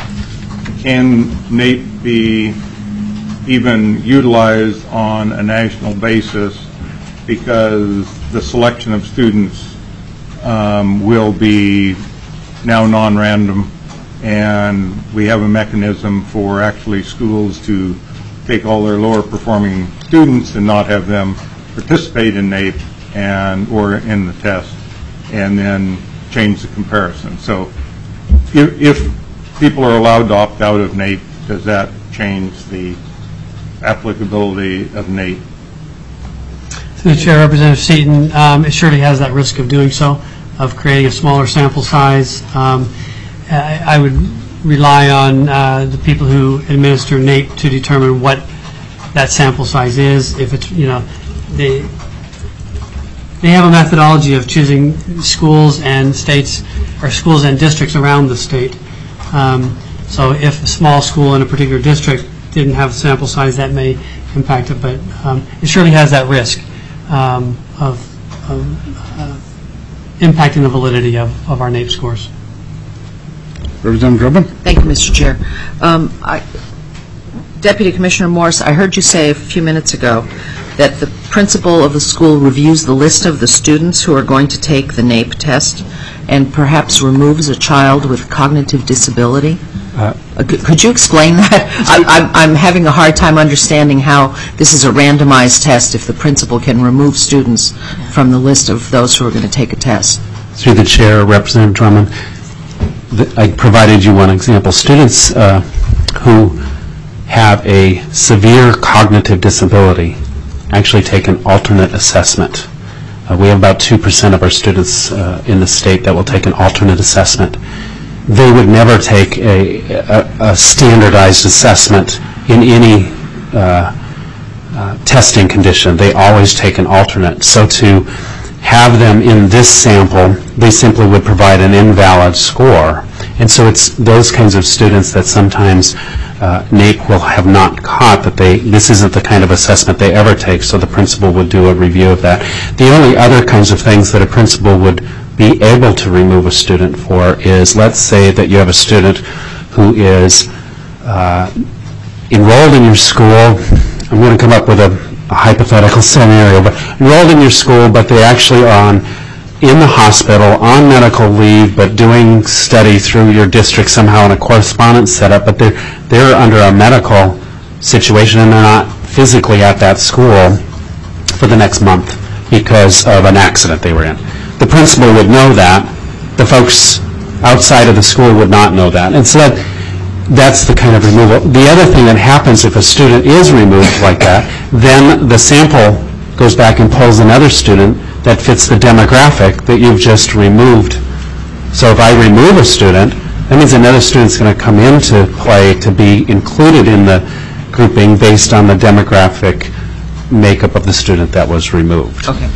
can NAEP be even utilized on a national basis, because the selection of students um, will be now non-random, and we have a mechanism for actually schools to take all their lower performing students and not have them participate in NAEP and or in the test, and then change the comparison. So if, if people are allowed to opt out of NAEP, does that change the applicability of NAEP? Through the Chair, Representative Seaton, um, it surely has that risk of doing so, of creating a smaller sample size. Um, I, I would rely on uh, the people who administer NAEP to determine what that sample size is. If it's, you know, they they have a methodology of choosing schools and states, or schools and districts around the state. Um, so if a small school in a particular district didn't have a sample size, that may impact it, but um, it surely has that risk um, of, of uh, impacting the validity of, of our NAEP scores. Representative Rubin? Thank you, Mister Chair. Um, I, Deputy Commissioner Morse, I heard you say a few minutes ago that the principal of the school reviews the list of the students who are going to take the NAEP test and perhaps removes a child with cognitive disability. Uh, could, could you explain that? I, I'm, I'm having a hard time understanding how this is a randomized test if the principal can remove students from the list of those who are going to take a test. Through the Chair, Representative Drummond, the, I provided you one example. Students uh, who have a severe cognitive disability actually take an alternate assessment. Uh, we have about two percent of our students uh, in the state that will take an alternate assessment. They would never take a, a, a standardized assessment in any uh, uh, testing condition. They always take an alternate. So to have them in this sample, they simply would provide an invalid score. And so it's those kinds of students that sometimes uh, NAEP will have not caught that they, this isn't the kind of assessment they ever take, so the principal would do a review of that. The only other kinds of things that a principal would be able to remove a student for is, let's say that you have a student who is uh, enrolled in your school. I'm going to come up with a, a hypothetical scenario, but enrolled in your school, but they actually are on in the hospital on medical leave, but doing study through your district somehow in a correspondence setup, but they're, they're under a medical situation and they're not physically at that school for the next month because of an accident they were in. The principal would know that. The folks outside of the school would not know that. And so that that's the kind of removal. The other thing that happens if a student is removed like that, then the sample goes back and pulls another student that fits the demographic that you've just removed. So if I remove a student, that means another student's going to come into play to be included in the grouping based on the demographic makeup of the student that was removed. Okay.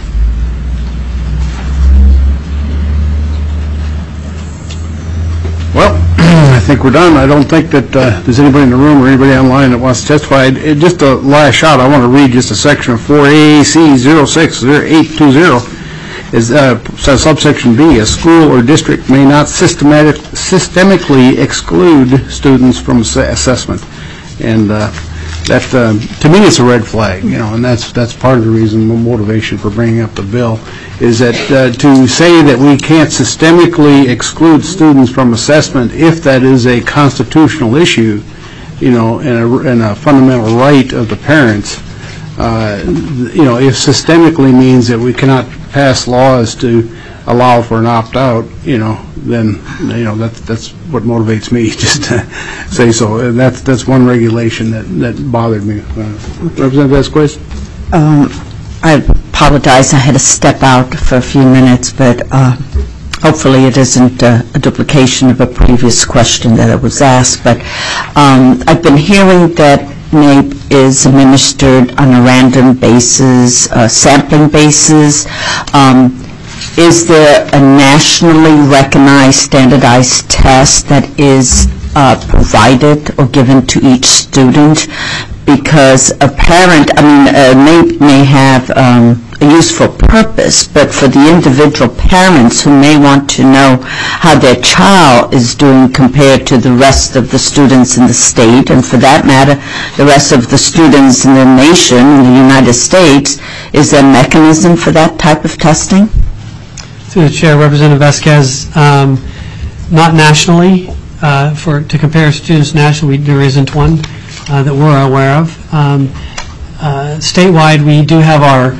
Well, I think we're done. I don't think that uh, there's anybody in the room or anybody online that wants to testify. It- Just a last shot, I want to read just a section of four A A C zero six zero eight two zero. Is, uh, says subsection B, a school or district may not systematic, systemically exclude students from ass- assessment. And uh, that, uh, to me, it's a red flag, you know, and that's, that's part of the reason, the motivation for bringing up the bill, is that uh, to say that we can't systemically exclude students from assessment if that is a constitutional issue, you know, and a, and a fundamental right of the parents, uh, you know, if systemically means that we cannot pass laws to allow for an opt-out, you know, then, you know, that, that's what motivates me, just to say so. And that's, that's one regulation that, that bothered me. Uh, Representative Vasquez? Um, I apologize, I had to step out for a few minutes, but uh, hopefully it isn't uh, a duplication of a previous question that was asked. But um, I've been hearing that NAEP is administered on a random basis, uh, sampling basis. Um, Is there a nationally recognized standardized test that is uh, provided or given to each student? Because a parent, I mean, uh, NAEP may have um, a useful purpose, but for the individual parents who may want to know how their child is doing compared to the rest of the students in the state, and for that matter, the rest of the students in the nation, in the United States, is there a mechanism for that type of testing? Through the chair, Representative Vasquez, um, not nationally, uh, for, to compare students nationally, there isn't one uh, that we're aware of. Um, uh, Statewide, we do have our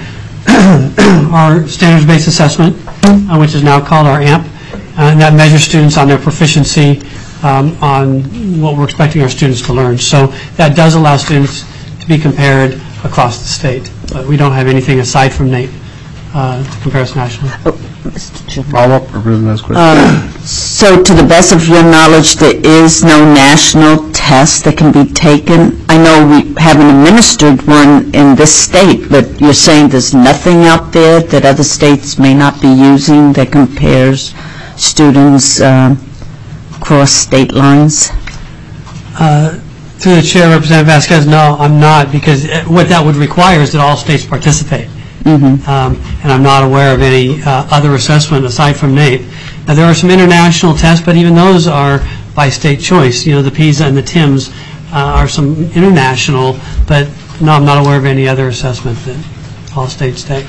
our standards-based assessment, uh, which is now called our A M P, uh, and that measures students on their proficiency um, on what we're expecting our students to learn. So that does allow students to be compared across the state, but we don't have anything aside from NAEP uh, to compare us nationally. Mister Chairman. Follow-up, Representative Vasquez? Um, So to the best of your knowledge, there is no national test that can be taken? I know we haven't administered one in this state, but you're saying there's nothing out there that other states may not be using that compares students um, across state lines? Uh, Through the chair, Representative Vasquez, no, I'm not, because uh, what that would require is that all states participate. Mm-hmm. Um, and I'm not aware of any uh, other assessment aside from NAEP. Now, there are some international tests, but even those are by state choice. You know, the PISA and the TIMSS uh, are some international, but no, I'm not aware of any other assessment that all states take.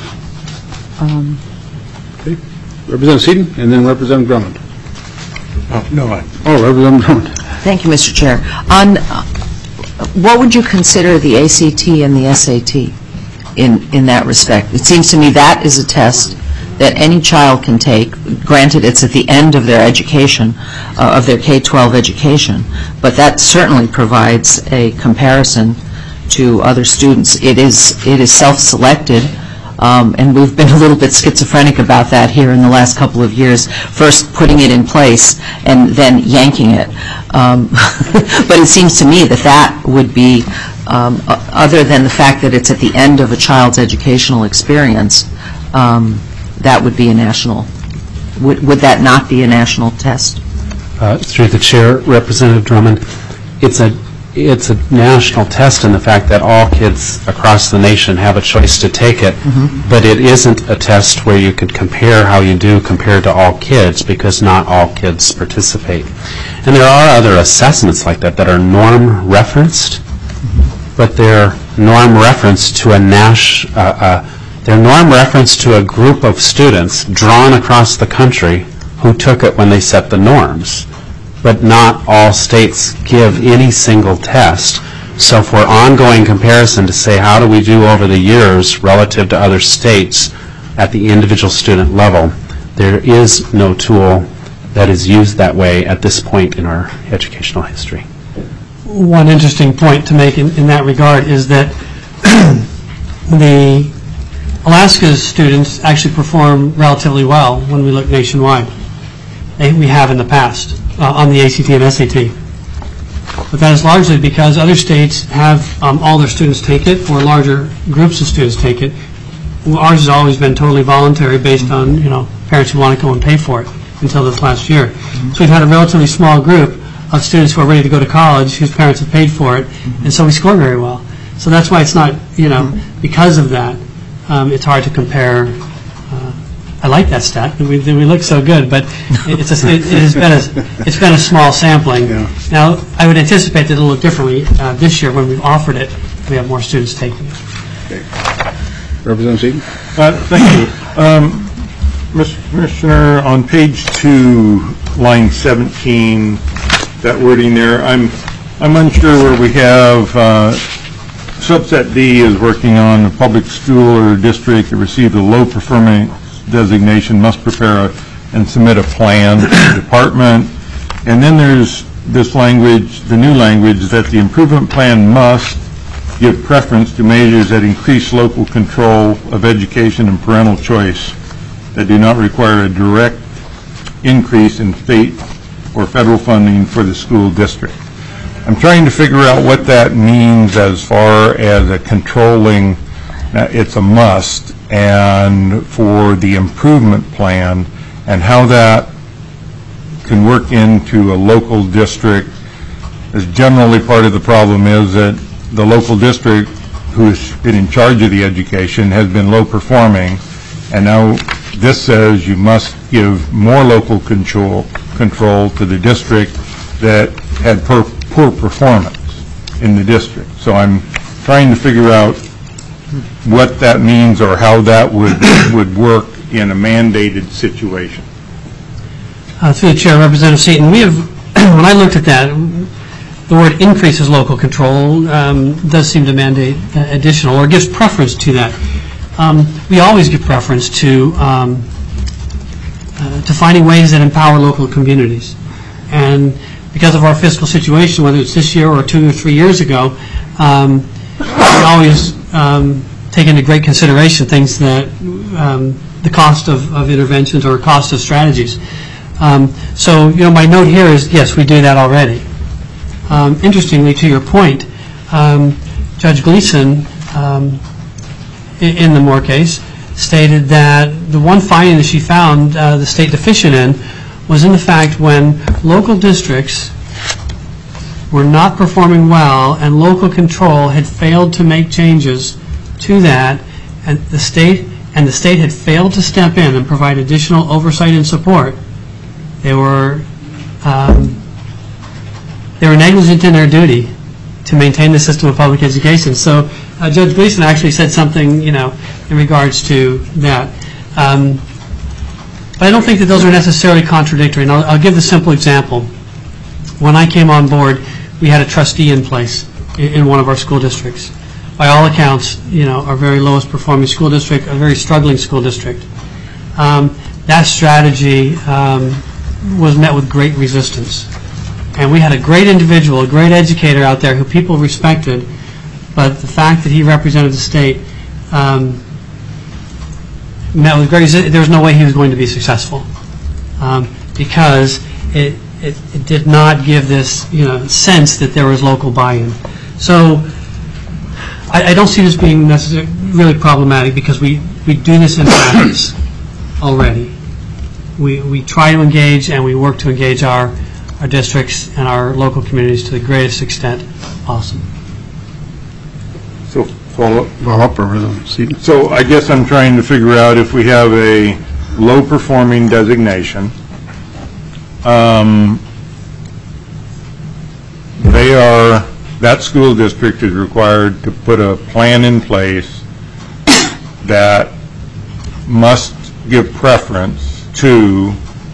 Um, Okay. Representative Seaton, and then Representative Drummond. Oh, no, I- Oh, Representative Drummond. Thank you, Mister Chair. On, uh, what would you consider the A C T and the S A T in, in that respect? It seems to me that is a test that any child can take. Granted, it's at the end of their education, uh, of their K twelve education, but that certainly provides a comparison to other students. It is, it is self-selected, um, and we've been a little bit schizophrenic about that here in the last couple of years, first putting it in place and then yanking it. Um, but it seems to me that that would be, um, o- other than the fact that it's at the end of a child's educational experience, um, that would be a national, would, would that not be a national test? Uh, Through the chair, Representative Drummond, it's a it's a national test in the fact that all kids across the nation have a choice to take it, but it isn't a test where you could compare how you do compared to all kids, because not all kids participate. And there are other assessments like that that are norm referenced, but they're norm referenced to a Nash, uh, uh, they're norm referenced to a group of students drawn across the country who took it when they set the norms. But not all states give any single test. So for ongoing comparison to say how do we do over the years relative to other states at the individual student level, there is no tool that is used that way at this point in our educational history. One interesting point to make in, in that regard is that the Alaska's students actually perform relatively well when we look nationwide. They, we have in the past uh, on the A C T and S A T. But that is largely because other states have um, all their students take it, or larger groups of students take it. Well, ours has always been totally voluntary, based on, you know, parents who want to go and pay for it until this last year. Mm-hmm. So we've had a relatively small group of students who are ready to go to college whose parents have paid for it, mm-hmm. and so we score very well. So that's why it's not, you know, mm-hmm. because of that, um, it's hard to compare. Uh, I like that stat. We, we look so good, but it's a, it, it has been a it's been a small sampling. Yeah. Now, I would anticipate that it'll look differently uh, this year when we've offered it. We have more students taking it. Okay. Representative Seaton? Uh, thank you. Um, Mister Commissioner, on page two, line seventeen, that wording there, I'm I'm unsure where we have uh, subset D is working on a public school or district that received a low performance designation must prepare a, and submit a plan to the department. And then there's this language, the new language, that the improvement plan must give preference to measures that increase local control of education and parental choice that do not require a direct increase in state or federal funding for the school district. I'm trying to figure out what that means as far as a controlling, uh, it's a must, and for the improvement plan, and how that can work into a local district. As generally part of the problem is that the local district who's been in charge of the education has been low performing, and now this says you must give more local control control to the district that had poor, poor performance in the district. So I'm trying to figure out what that means or how that would would work in a mandated situation. Uh, through the chair, Representative Seaton, we have, when I looked at that, the word increases local control um, does seem to mandate uh, additional, or gives preference to that. Um, we always give preference to um, uh, to finding ways that empower local communities. And because of our fiscal situation, whether it's this year or two or three years ago, um, we always um, take into great consideration things that um, the cost of, of interventions or cost of strategies. Um, so, you know, my note here is, yes, we do that already. Um, interestingly, to your point, um, Judge Gleason, um, in, in the Moore case, stated that the one finding that she found uh, the state deficient in was in the fact when local districts were not performing well and local control had failed to make changes to that, and the state and the state had failed to step in and provide additional oversight and support, they were um, they were negligent in their duty to maintain the system of public education. So uh, Judge Gleason actually said something, you know, in regards to that. Um, but I don't think that those are necessarily contradictory. And I'll, I'll give the simple example. When I came on board, we had a trustee in place in, in one of our school districts. By all accounts, you know, our very lowest performing school district, a very struggling school district. Um, that strategy um, was met with great resistance. And we had a great individual, a great educator out there who people respected, but the fact that he represented the state um, met with great resistance. There was no way he was going to be successful um, because it, it it did not give this, you know, sense that there was local buy-in. So I, I don't see this being necessarily really problematic because we, we do this in practice already. We we try to engage and we work to engage our our districts and our local communities to the greatest extent possible. So follow up. Follow up, Representative Seaton. So I guess I'm trying to figure out if we have a low-performing designation. Um, they are, that school district is required to put a plan in place that must give preference to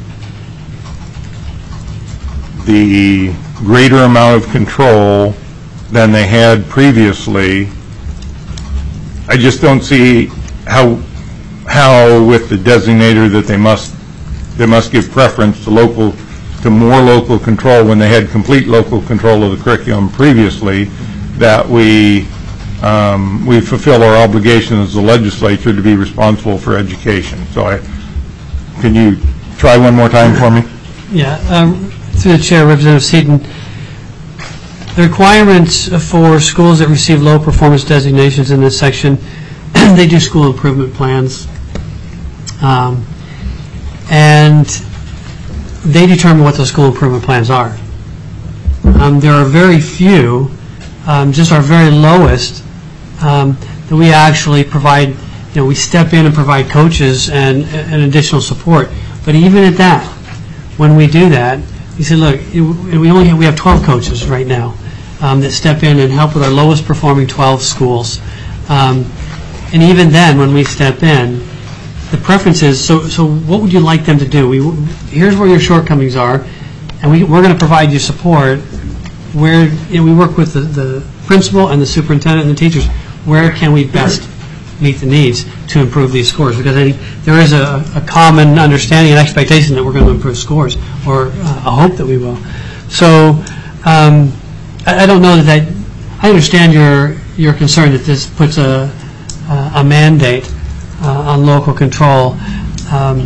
the greater amount of control than they had previously. I just don't see how, how with the designator that they must they must give preference to local, to more local control when they had complete local control of the curriculum previously, that we um, we fulfill our obligation as the legislature to be responsible for education. So I, can you try one more time for me? Yeah, um, through the chair, Representative Seaton, the requirements for schools that receive low performance designations in this section, they do school improvement plans. Um, and they determine what those school improvement plans are. Um, there are very few, um, just our very lowest, um, that we actually provide, you know, we step in and provide coaches and, and additional support. But even at that, when we do that, we say, look, we only have, we have twelve coaches right now um, that step in and help with our lowest performing twelve schools. Um, and even then, when we step in, the preference is, so, so what would you like them to do? We, here's where your shortcomings are, and we, we're going to provide you support where, you know, we work with the, the principal and the superintendent and the teachers. Where can we best meet the needs to improve these scores? Because I think there is a, a common understanding and expectation that we're going to improve scores, or uh, a hope that we will. So um, I, I don't know that, that I understand your your concern that this puts a, a, a mandate Uh, on local control. Um,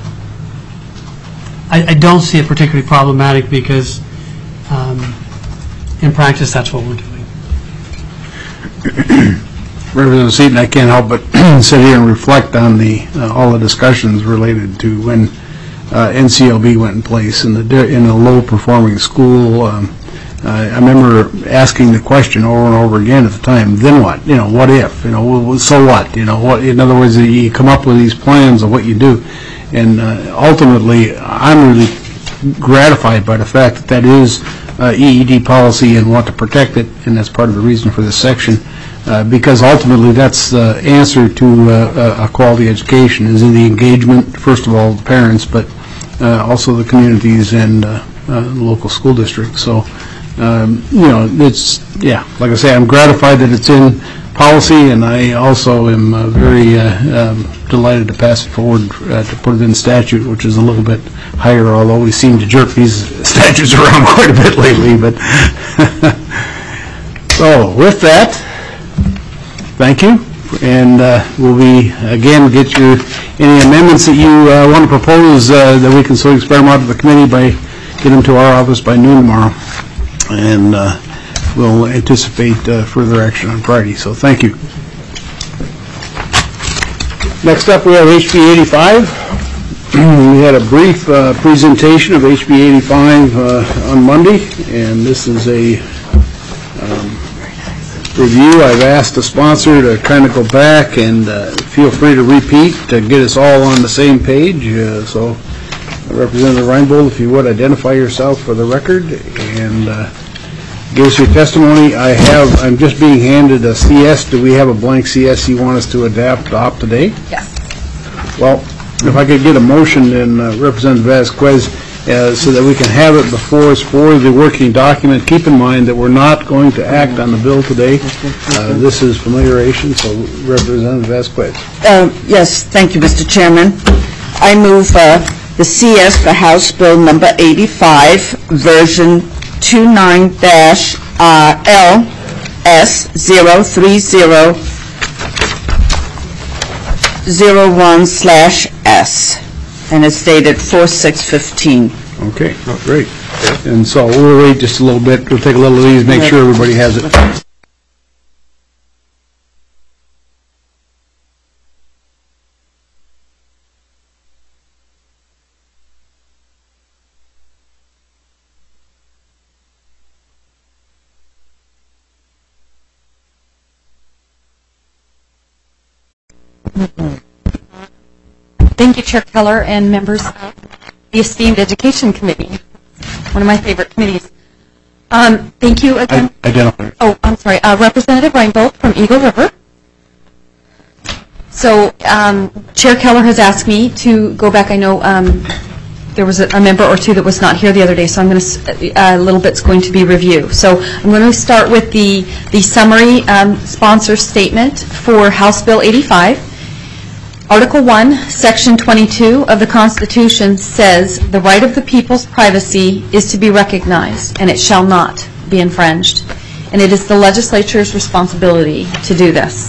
I, I don't see it particularly problematic because um, in practice that's what we're doing. Representative Seaton, I can't help but sit here and reflect on the uh, all the discussions related to when uh, N C L B went in place in the in a low performing school. Um, Uh, I remember asking the question over and over again at the time, then what? You know, what if? You know, well, so what? You know, what? In other words, you come up with these plans of what you do. And uh, ultimately, I'm really gratified by the fact that that is uh, E E D policy and want to protect it, and that's part of the reason for this section, uh, because ultimately that's the answer to uh, a quality education, is in the engagement, first of all, the parents, but uh, also the communities and uh, uh, the local school districts. So, Um, you know, it's, yeah, like I say, I'm gratified that it's in policy, and I also am uh, very uh, um, delighted to pass it forward uh, to put it in statute, which is a little bit higher, although we seem to jerk these statutes around quite a bit lately. But so, with that, thank you, and uh, we'll be, again, get your, any amendments that you uh, want to propose uh, that we can sort of experiment out to the committee by, get them to our office by noon tomorrow. And uh, we'll anticipate uh, further action on Friday. So thank you. Next up, we have H B eighty-five. We had a brief uh, presentation of H B eighty-five uh, on Monday, and this is a um, review. I've asked the sponsor to kind of go back and uh, feel free to repeat to get us all on the same page. Uh, so. Representative Reinbold, if you would identify yourself for the record and uh, give us your testimony. I have, I'm just being handed a C S. Do we have a blank C S you want us to adapt to opt today? Yes. Well, if I could get a motion, then uh, Representative Vasquez, uh, so that we can have it before us for the working document. Keep in mind that we're not going to act on the bill today. Uh, this is familiarization, so Representative Vasquez. Uh, Yes, thank you, Mister Chairman. I move uh, the C S for House Bill Number eighty-five, version twenty-nine L S zero three zero zero one slash S, and it's dated four six fifteen. Okay, oh, great. And so we'll wait just a little bit. We'll take a little of these, make sure everybody has it. Thank you, Chair Keller and members of the esteemed Education Committee, one of my favorite committees. Um, thank you again. I, identify. Oh, I'm sorry. Uh, Representative Reinbold from Eagle River. So um, Chair Keller has asked me to go back. I know um, there was a, a member or two that was not here the other day, so I'm going to, a little bit's going to be review. So I'm going to start with the, the summary um, sponsor statement for House Bill eighty-five. Article one, Section twenty-two of the Constitution says, "The right of the people's privacy is to be recognized, and it shall not be infringed." And it is the legislature's responsibility to do this.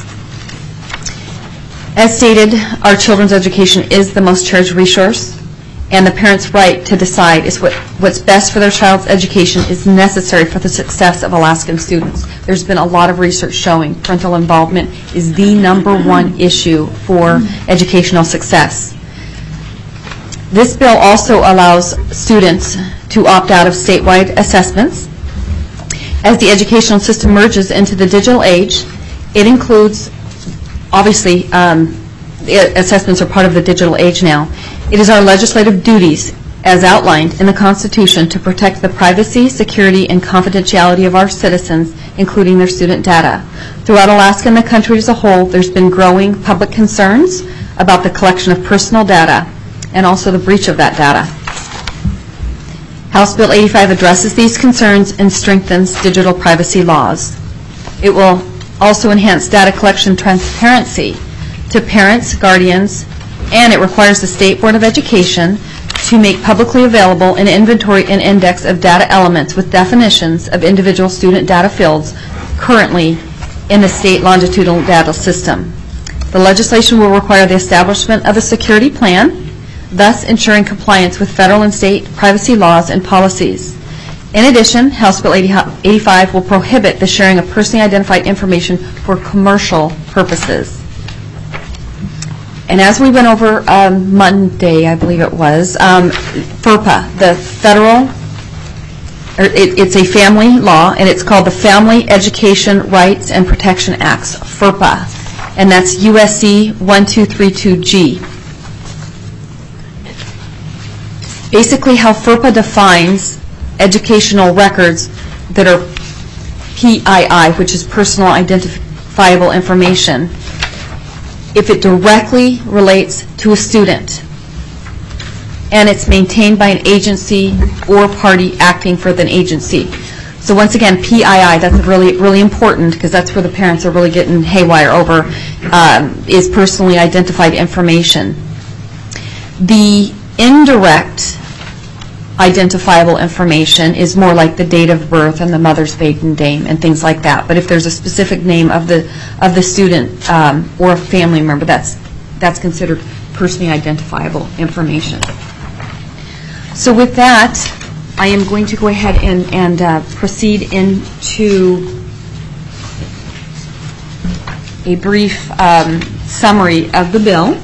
As stated, our children's education is the most cherished resource, and the parent's right to decide is what, what's best for their child's education is necessary for the success of Alaskan students. There's been a lot of research showing parental involvement is the number one issue for educational success. This bill also allows students to opt out of statewide assessments. As the educational system merges into the digital age, it includes, obviously, um, the assessments are part of the digital age now. It is our legislative duties, as outlined in the Constitution, to protect the privacy, security, and confidentiality of our citizens, including their student data. Throughout Alaska and the country as a whole, there's been growing public concerns about the collection of personal data and also the breach of that data. House Bill eighty-five addresses these concerns and strengthens digital privacy laws. It will also enhance data collection transparency to parents, guardians, and it requires the State Board of Education to make publicly available an inventory and index of data elements with definitions of individual student data fields currently in the state longitudinal data system. The legislation will require the establishment of a security plan, thus ensuring compliance with federal and state privacy laws and policies. In addition, House Bill eighty-five will prohibit the sharing of personally identified information for commercial purposes. And as we went over um, Monday, I believe it was, um, FERPA, the federal, or it, it's a family law, and it's called the Family Education Rights and Protection Acts, FERPA, and that's U S C twelve thirty-two G. Basically, how FERPA defines educational records that are P I I, which is personal identifiable information, if it directly relates to a student and it's maintained by an agency or party acting for the agency. So once again, P I I, that's really, really important because that's where the parents are really getting haywire over, um, is personally identified information. The indirect identifiable information is more like the date of birth and the mother's maiden name and things like that. But if there's a specific name of the of the student um, or a family member, that's that's considered personally identifiable information. So with that, I am going to go ahead and, and uh, proceed into a brief um, summary of the bill.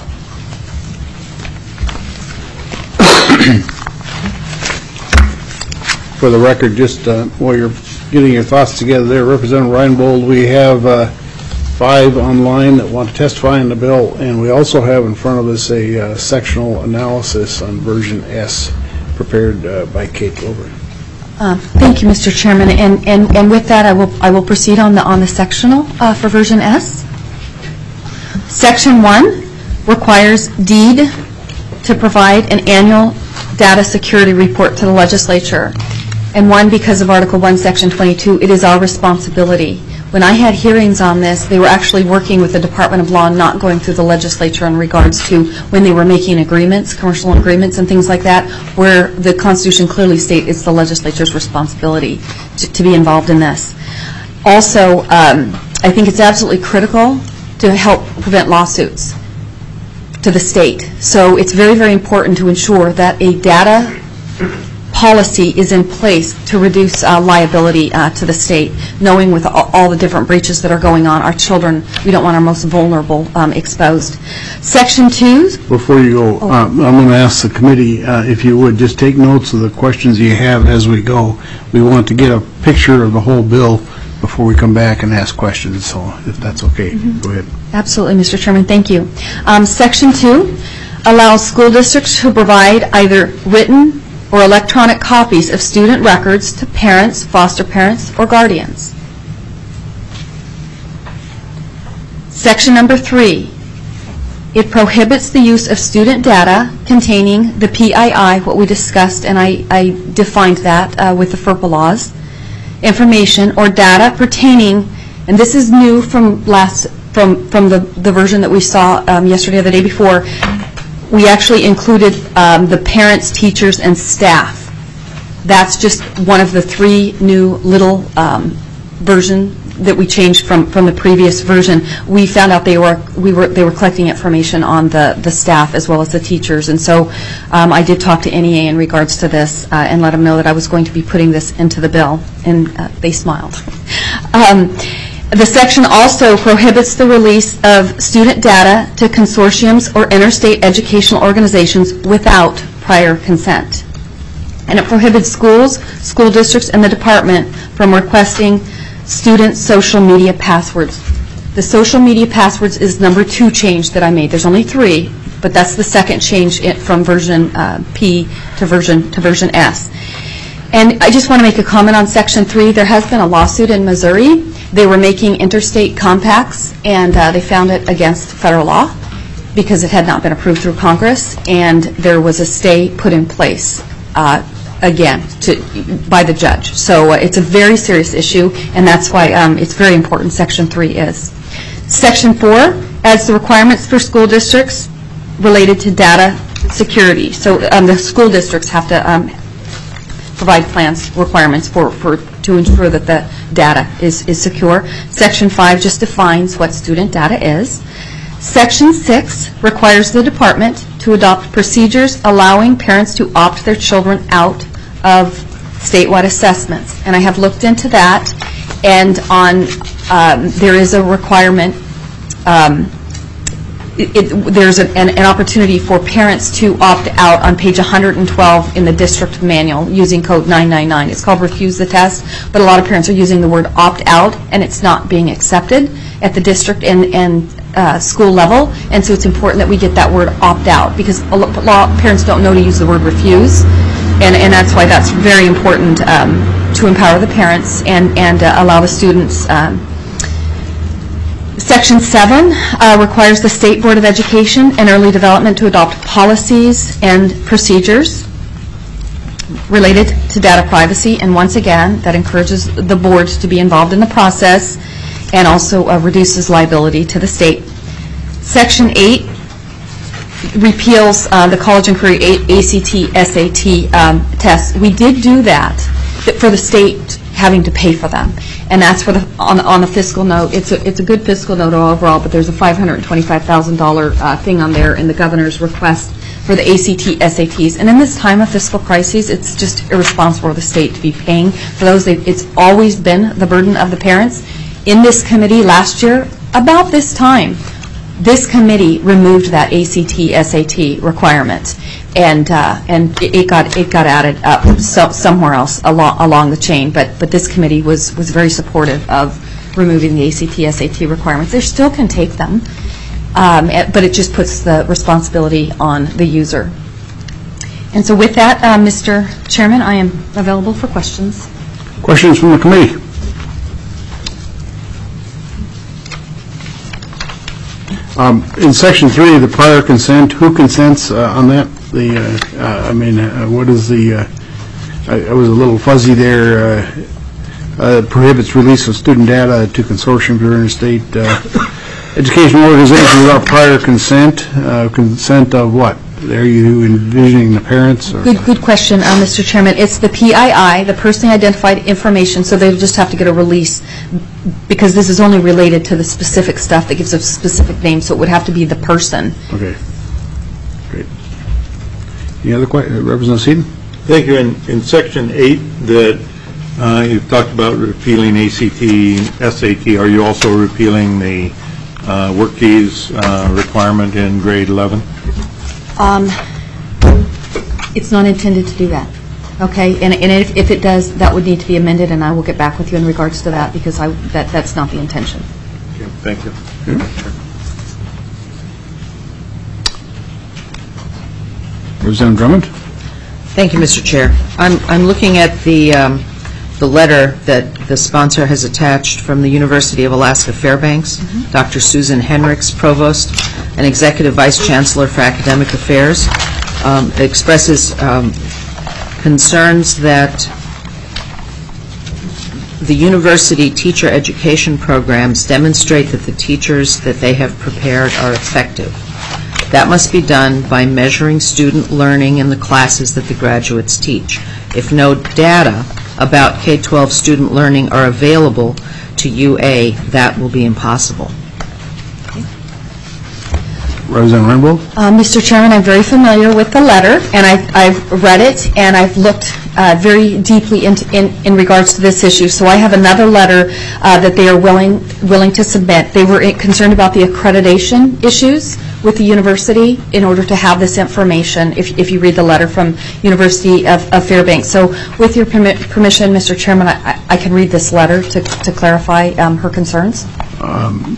For the record, just uh, while you're getting your thoughts together there, Representative Reinbold, we have uh, five online that want to testify in the bill, and we also have in front of us a uh, sectional analysis on version S prepared uh, by Kate Glover. Uh, thank you, Mister Chairman, and, and, and with that, I will I will proceed on the on the sectional uh, for version S. Section one requires DEED to provide an annual data security report to the legislature. And one, because of Article one, Section twenty-two, it is our responsibility. When I had hearings on this, they were actually working with the Department of Law, not going through the legislature in regards to when they were making agreements, commercial agreements and things like that, where the Constitution clearly states it's the legislature's responsibility to, to be involved in this. Also, um, I think it's absolutely critical to help prevent lawsuits to the state. So it's very, very important to ensure that a data policy is in place to reduce uh, liability uh, to the state, knowing with all, all the different breaches that are going on, our children, we don't want our most vulnerable um, exposed. Section two. Before you go, oh. uh, I'm going to ask the committee, uh, if you would, just take notes of the questions you have as we go. We want to get a picture of the whole bill before we come back and ask questions, so if that's okay, mm-hmm. Go ahead. Absolutely, Mister Chairman, thank you. Um, Section two allows school districts to provide either written or electronic copies of student records to parents, foster parents, or guardians. Section number three, it prohibits the use of student data containing the P I I, what we discussed, and I, I defined that uh, with the FERPA laws, information or data pertaining, and this is new from last from, from the, the version that we saw um, yesterday or the day before, we actually included um, the parents, teachers, and staff. That's just one of the three new little um, version that we changed from, from the previous version. We found out they were we were they were collecting information on the, the staff as well as the teachers, and so um, I did talk to N E A in regards to this uh, and let them know that I was going to be putting this into the bill, and uh, they smiled. um, the section also prohibits the release of student data to consortiums or interstate educational organizations without prior consent. And it prohibits schools, school districts, and the department from requesting student social media passwords. The social media passwords is number two change that I made. There's only three, but that's the second change in, from version uh, P to version to version S. And I just want to make a comment on section three. There has been a lawsuit in Missouri. They were making interstate compacts, and uh, they found it against federal law because it had not been approved through Congress, and there was a stay put in place. Uh, again, to, by the judge. So uh, it's a very serious issue, and that's why um, it's very important, Section three is. Section four adds the requirements for school districts related to data security. So um, the school districts have to um, provide plans, requirements for, for to ensure that the data is, is secure. Section five just defines what student data is. Section six requires the department to adopt procedures allowing parents to opt their children out of statewide assessments. And I have looked into that, and on um, there is a requirement, um, it, it, there's an, an, an opportunity for parents to opt out on page one hundred twelve in the district manual using code nine nine nine. It's called refuse the test, but a lot of parents are using the word opt out, and it's not being accepted at the district and, and uh, school level, and so it's important that we get that word opt out, because a lot of parents don't know to use the word refuse, and, and that's why that's very important um, to empower the parents and, and uh, allow the students. Um, Section seven uh, requires the State Board of Education and Early Development to adopt policies and procedures related to data privacy, and once again, that encourages the board to be involved in the process and also uh, reduces liability to the state. Section eight repeals uh, the college and career A C T, S A T um, tests. We did do that for the state having to pay for them, and that's for the on, on the fiscal note. It's a it's a good fiscal note overall, but there's a five hundred twenty-five thousand dollars uh, thing on there in the governor's request for the A C T, S A Ts. And in this time of fiscal crises, it's just irresponsible for the state to be paying for those. It's always been the burden of the parents. In this committee last year, about this time, this committee removed that A C T, S A T requirement, and uh, and it, it got it got added up so, somewhere else along along the chain. But but this committee was was very supportive of removing the A C T, S A T requirements. They still can take them, um, but it just puts the responsibility on the user. And so with that, uh, Mister Chairman, I am available for questions. Questions from the committee? Um, in Section three, the prior consent, who consents uh, on that? The, uh, uh, I mean, uh, what is the, uh, I, I was a little fuzzy there, uh, uh, prohibits release of student data to consortiums or interstate uh, educational organizations without prior consent. Uh, consent of what? Are you envisioning the parents? Or? Good, good question, uh, Mister Chairman. It's the P I I, the personally identified information, so they'll just have to get a release, because this is only related to the specific stuff that gives a specific name, so it would have to be the person. Okay. Great. Any other questions? Representative Seaton? Thank you. In, in Section eight, that uh, you've talked about repealing A C T, S A T, are you also repealing the uh, work keys uh, requirement in grade eleven? Um, it's not intended to do that, okay? And, and if, if it does, that would need to be amended, and I will get back with you in regards to that, because I, that, that's not the intention. Okay, thank you. Okay. Representative Drummond? Thank you, Mister Chair. I'm, I'm looking at the, um, the letter that the sponsor has attached from the University of Alaska Fairbanks, mm-hmm. Doctor Susan Henricks, Provost and Executive Vice Chancellor for Academic Affairs, um, expresses um, concerns that the university teacher education programs demonstrate that the teachers that they have prepared are effective. That must be done by measuring student learning in the classes that the graduates teach. If no data about K twelve student learning are available to U A, that will be impossible. Representative Ringgold? Uh, Mister Chairman, I'm very familiar with the letter, and I've, I've read it, and I've looked uh, very deeply into, in, in regards to this issue. So I have another letter uh, that they are willing, willing to submit. They were concerned about the accreditation issues with the university in order to have this information, if, if you read the letter from University of, of Fairbanks. So with your permi permission, Mister Chairman, I, I can read this letter to, to clarify um, her concerns. Um,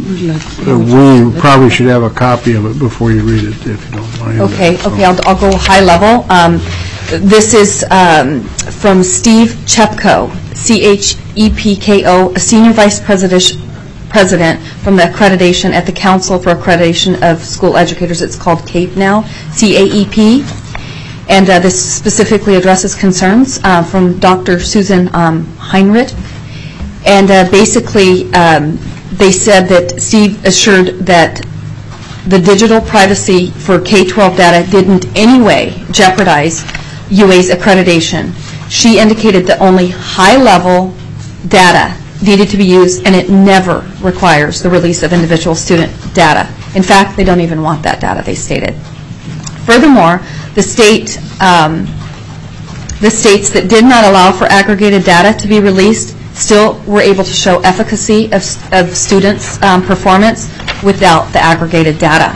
we probably should have a copy of it before you read it, if you don't mind. Okay, okay, I'll, I'll go high level. Um, this is um, from Steve Chepko, C H E P K O, a Senior Vice President President from the accreditation at the Council for Accreditation of School Educators. It's called CAPE now, C A E P. And uh, this specifically addresses concerns uh, from Doctor Susan um, Heinrich. And uh, basically, um, they said that Steve assured that the digital privacy for K twelve data didn't in any way jeopardize U A's accreditation. She indicated that only high-level data needed to be used, and it never requires the release of individual student data. In fact, they don't even want that data, they stated. Furthermore, the state, um, the states that did not allow for aggregated data to be released still were able to show efficacy of, of students' um, performance without the aggregated data.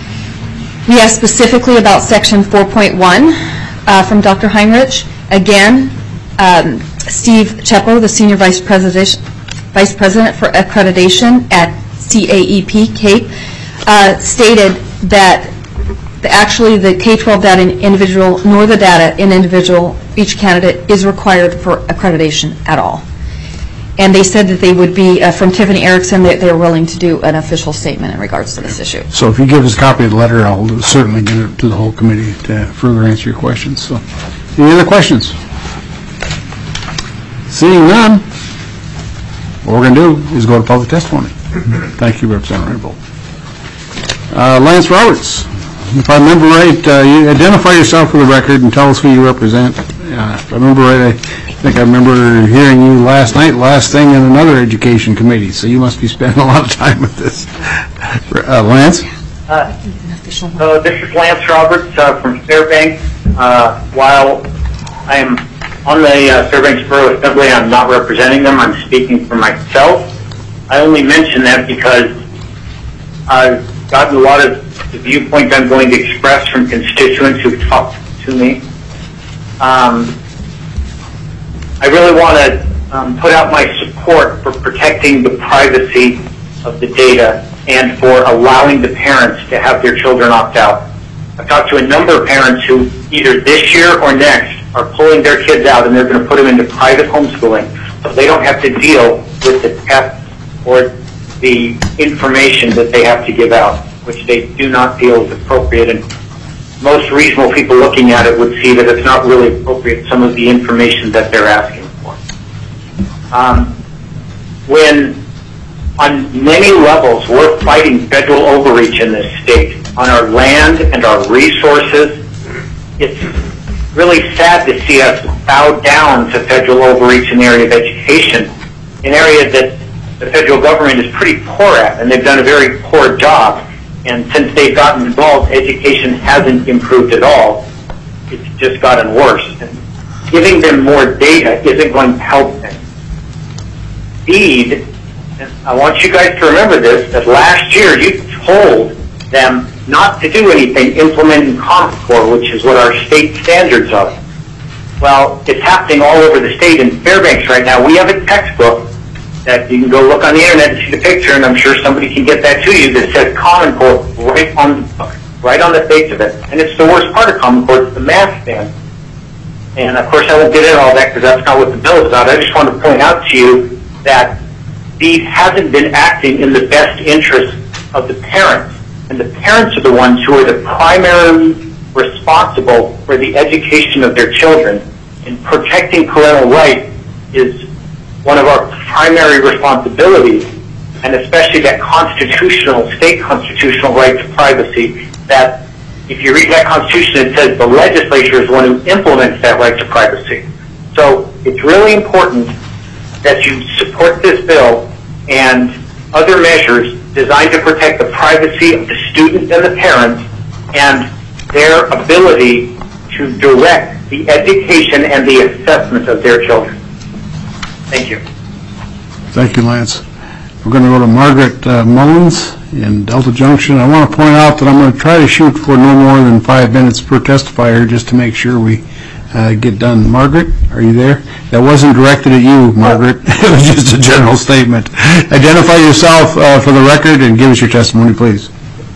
We asked specifically about Section four point one uh, from Doctor Heinrich. Again, um, Steve Chepko, the Senior Vice President, Vice President for Accreditation at C A E P, CAPE, uh, stated that the, actually the K twelve data in individual, nor the data in individual, each candidate is required for accreditation at all. And they said that they would be, uh, from Tiffany Erickson, that they're willing to do an official statement in regards to this issue. So if you give us a copy of the letter, I'll certainly get it to the whole committee to further answer your questions. So, any other questions? Seeing none, what we're going to do is go to public testimony. Thank you, Representative Ringgold. Uh, Lance Roberts, if I remember right, uh, you identify yourself for the record and tell us who you represent. Uh, if I remember right, I think I remember hearing you last night, last thing in another education committee, so you must be spending a lot of time with this. Uh, Lance? Uh, so this is Lance Roberts uh, from Fairbanks. Uh, while I am on the uh, Fairbanks Borough Assembly, I'm not representing them. I'm speaking for myself. I only mention that because I've gotten a lot of the viewpoints I'm going to express from constituents who've talked to me. Um, I really want to um, put out my support for protecting the privacy of the data and for allowing the parents to have their children opt out. I've talked to a number of parents who either this year or next are pulling their kids out and they're going to put them into private homeschooling so they don't have to deal with the tests or the information that they have to give out, which they do not feel is appropriate. And most reasonable people looking at it would see that it's not really appropriate, some of the information that they're asking for. Um, when on many levels we're fighting federal overreach in this state on our land and our resources, it's really sad to see us bow down to federal overreach in the area of education, an area that the federal government is pretty poor at, and they've done a very poor job. And since they've gotten involved, education hasn't improved at all. It's just gotten worse. And giving them more data isn't going to help them. Indeed, and I want you guys to remember this, that last year you told them not to do anything implementing Common Core, which is what our state standards are. Well, it's happening all over the state. In Fairbanks right now, we have a textbook that you can go look on the internet and see the picture, and I'm sure somebody can get that to you, that says Common Core right on the book, right on the face of it. And it's the worst part of Common Core, it's the math stand. And of course I won't get into all that because that's not what the bill is about. I just want to point out to you that these hasn't been acting in the best interest of the parents. And the parents are the ones who are the primarily responsible for the education of their children. And protecting parental rights is one of our primary responsibilities, and especially that constitutional, state constitutional right to privacy, that if you read that Constitution, it says the legislature is the one who implements that right to privacy. So it's really important that you support this bill and other measures designed to protect the privacy of the students and the parents and their ability to direct the education and the assessment of their children. Thank you. Thank you, Lance. We're going to go to Margaret uh, Mullins in Delta Junction. I want to point out that I'm going to try to shoot for no more than five minutes per testifier just to make sure we uh, get done. Margaret, are you there? That wasn't directed at you, Margaret. It was just a general statement. Identify yourself uh, for the record and give us your testimony, please.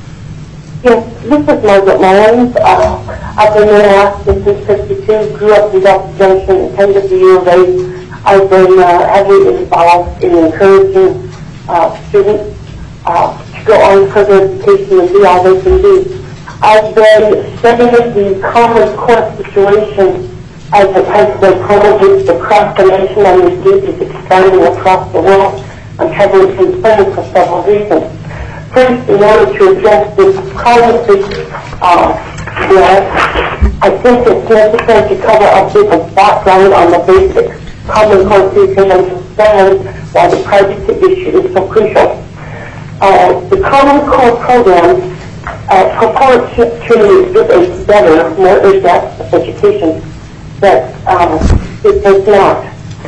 Yes, this is Margaret Mullins. Uh, I've been in Alaska since fifty-two, grew up in Delta Junction, attended the U of A. I've been uh, heavily involved in encouraging uh, students uh, to go on further education and do all they can do. I've been studying the Common Core situation as it has been promulgated across the nation and indeed is expanding across the world. I'm heavily concerned for several reasons. First, in order to address this policy uh, bill, I think it's necessary to cover a bit of background on the basics. Common Core can understand why the privacy issue is so crucial. Uh, the Common Core program uh, purports to give a better, more in-depth education, but uh, it does not.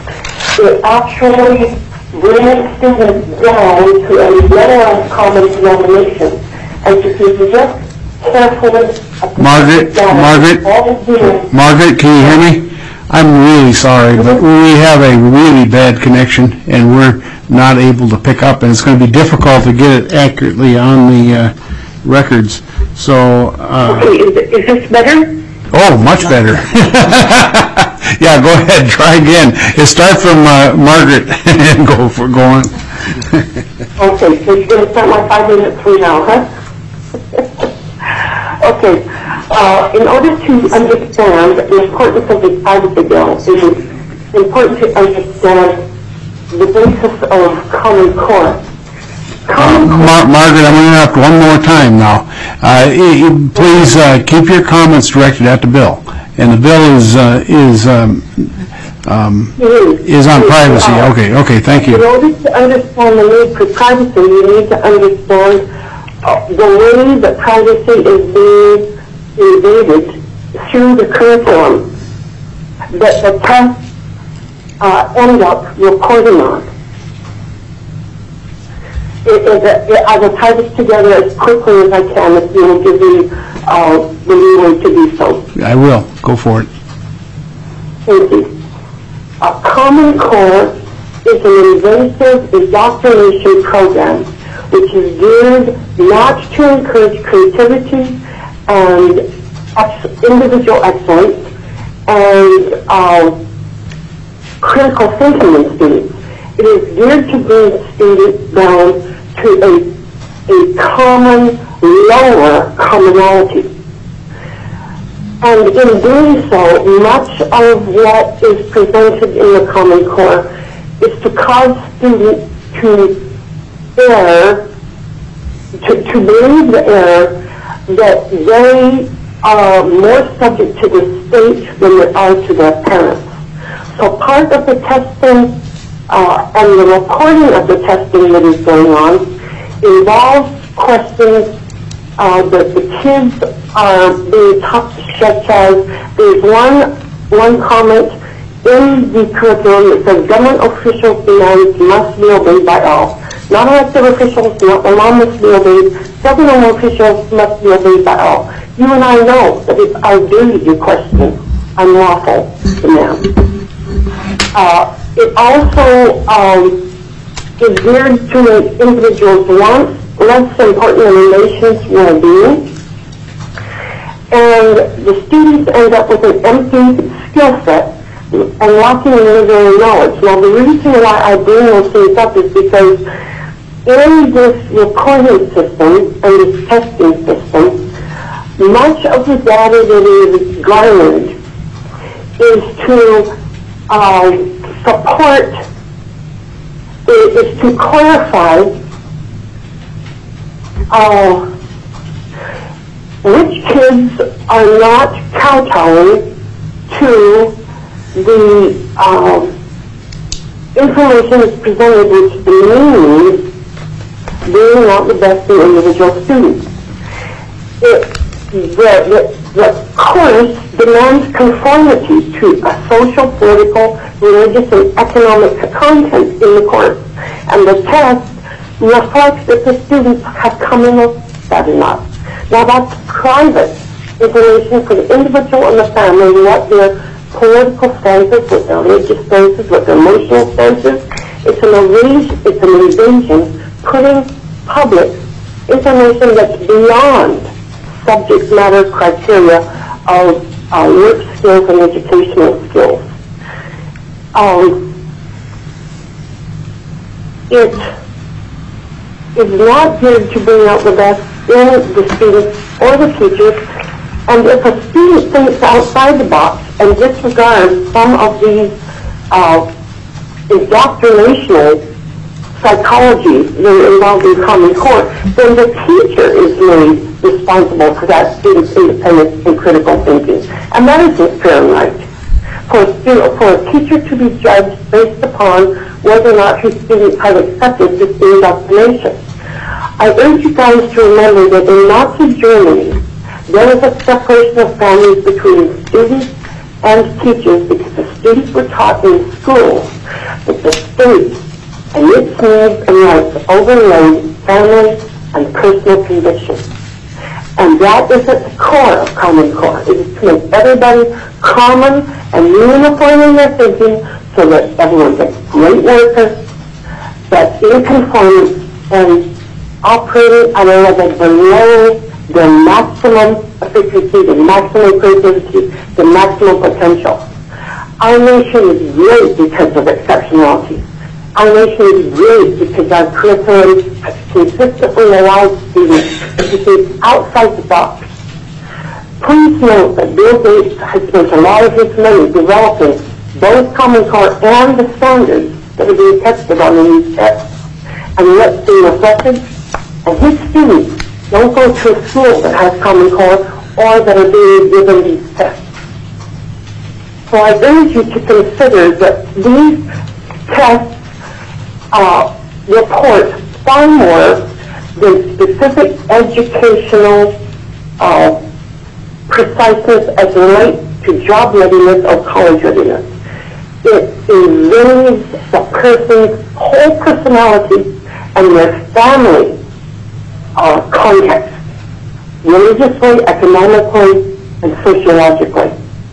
It actually brings students down to a better common denomination, and if you just carefully... Margaret, Margaret, Margaret, can you hear me? I'm really sorry, but we have a really bad connection, and we're not able to pick up, and it's going to be difficult to get it accurately on the uh, records. So, uh, okay, is, is this better? Oh, much better. Yeah, go ahead, try again. You start from uh, Margaret and go for go on. Okay, so you're going to start my five minutes from now, huh? Okay. Uh, in order to understand the importance of the privacy bill, it is important to understand the basis of Common Core. Common Uh, Mar- Margaret, I'm going to interrupt one more time now. Uh, y- y- please uh, keep your comments directed at the bill. And the bill is uh, is um, um, is on privacy. Okay, okay, thank you. In order to understand the need for privacy, you need to understand uh, the way that privacy is being invaded through the curriculum that the tests uh, end up reporting on. It, it, it, I will tie this together as quickly as I can if you will give me uh, the leeway to do so. I will. Go for it. Thank you. A Common Core is an invasive indoctrination program which is geared not to encourage creativity and ex- individual excellence and uh, critical thinking in students. It is geared to bring students down to a, a common, lower commonality. And in doing so, much of what is presented in the Common Core is to cause students to err, to, to believe the error that they are more subject to the state than they are to their parents. So part of the testing uh, and the reporting of the testing that is going on involves questions uh, that the kids are being taught, such as there's one, one comment in the curriculum that says government officials' demands must be obeyed by all. Not elected officials, not the law must be obeyed. Government officials must be obeyed by all. You and I know that it's our duty to question unlawful demands. Uh, it also um, is geared to make individuals' wants less important than the nation's well-being. And the students end up with an empty skill set and lacking in literary knowledge. Now, the reason why I bring those things up is because in this reporting system and this testing system, much of the data that is garnered is to uh, support is, is to clarify uh, which kids are not kowtowing to the um, information that's presented, which means being not the best in individual students. It, the, the, the course demands conformity to a social, political, religious, and economic content in the course, and the test reflects that the students have come in with that or not. Now that's private information for the individual and the family, what their political stances, what their religious stances, what their emotional stances. It's an evasion, it's an evasion, putting public information that's beyond subject matter criteria of uh, work skills and educational skills. Um, it is not geared to bring out the best in the students or the teachers, and if a student thinks outside the box and disregards some of these uh, indoctrinational psychology that are involved in Common Core, then the teacher is made responsible for that student's independence and critical thinking. And that isn't fair and right. For a, student, for a teacher to be judged based upon whether or not his students have accepted this indoctrination. I urge you guys to remember that in Nazi Germany, there was a separation of families between students and teachers because the students were taught in school that the state and its needs and rights overlaid family and personal convictions. And that is at the core of Common Core. It is to make everybody common and uniform in their thinking so that everyone gets great workers, that's in conformance and operating at a level below their maximum efficiency, the maximum creativity, the maximum potential. Our nation is great because of exceptionality. Our nation is great because our curriculum has consistently allowed students to think outside the box. Please note that Bill Gates has spent a lot of his money developing both Common Core and the standards that are being tested on in these tests. And what's being reflected? And his students don't go to a school that has Common Core or that are being given these tests. So I urge you to consider that these tests uh, report far more than specific educational uh, preciseness as relates to job readiness or college readiness. It invades the person's whole personality and their family uh, context, religiously, economically, and sociologically.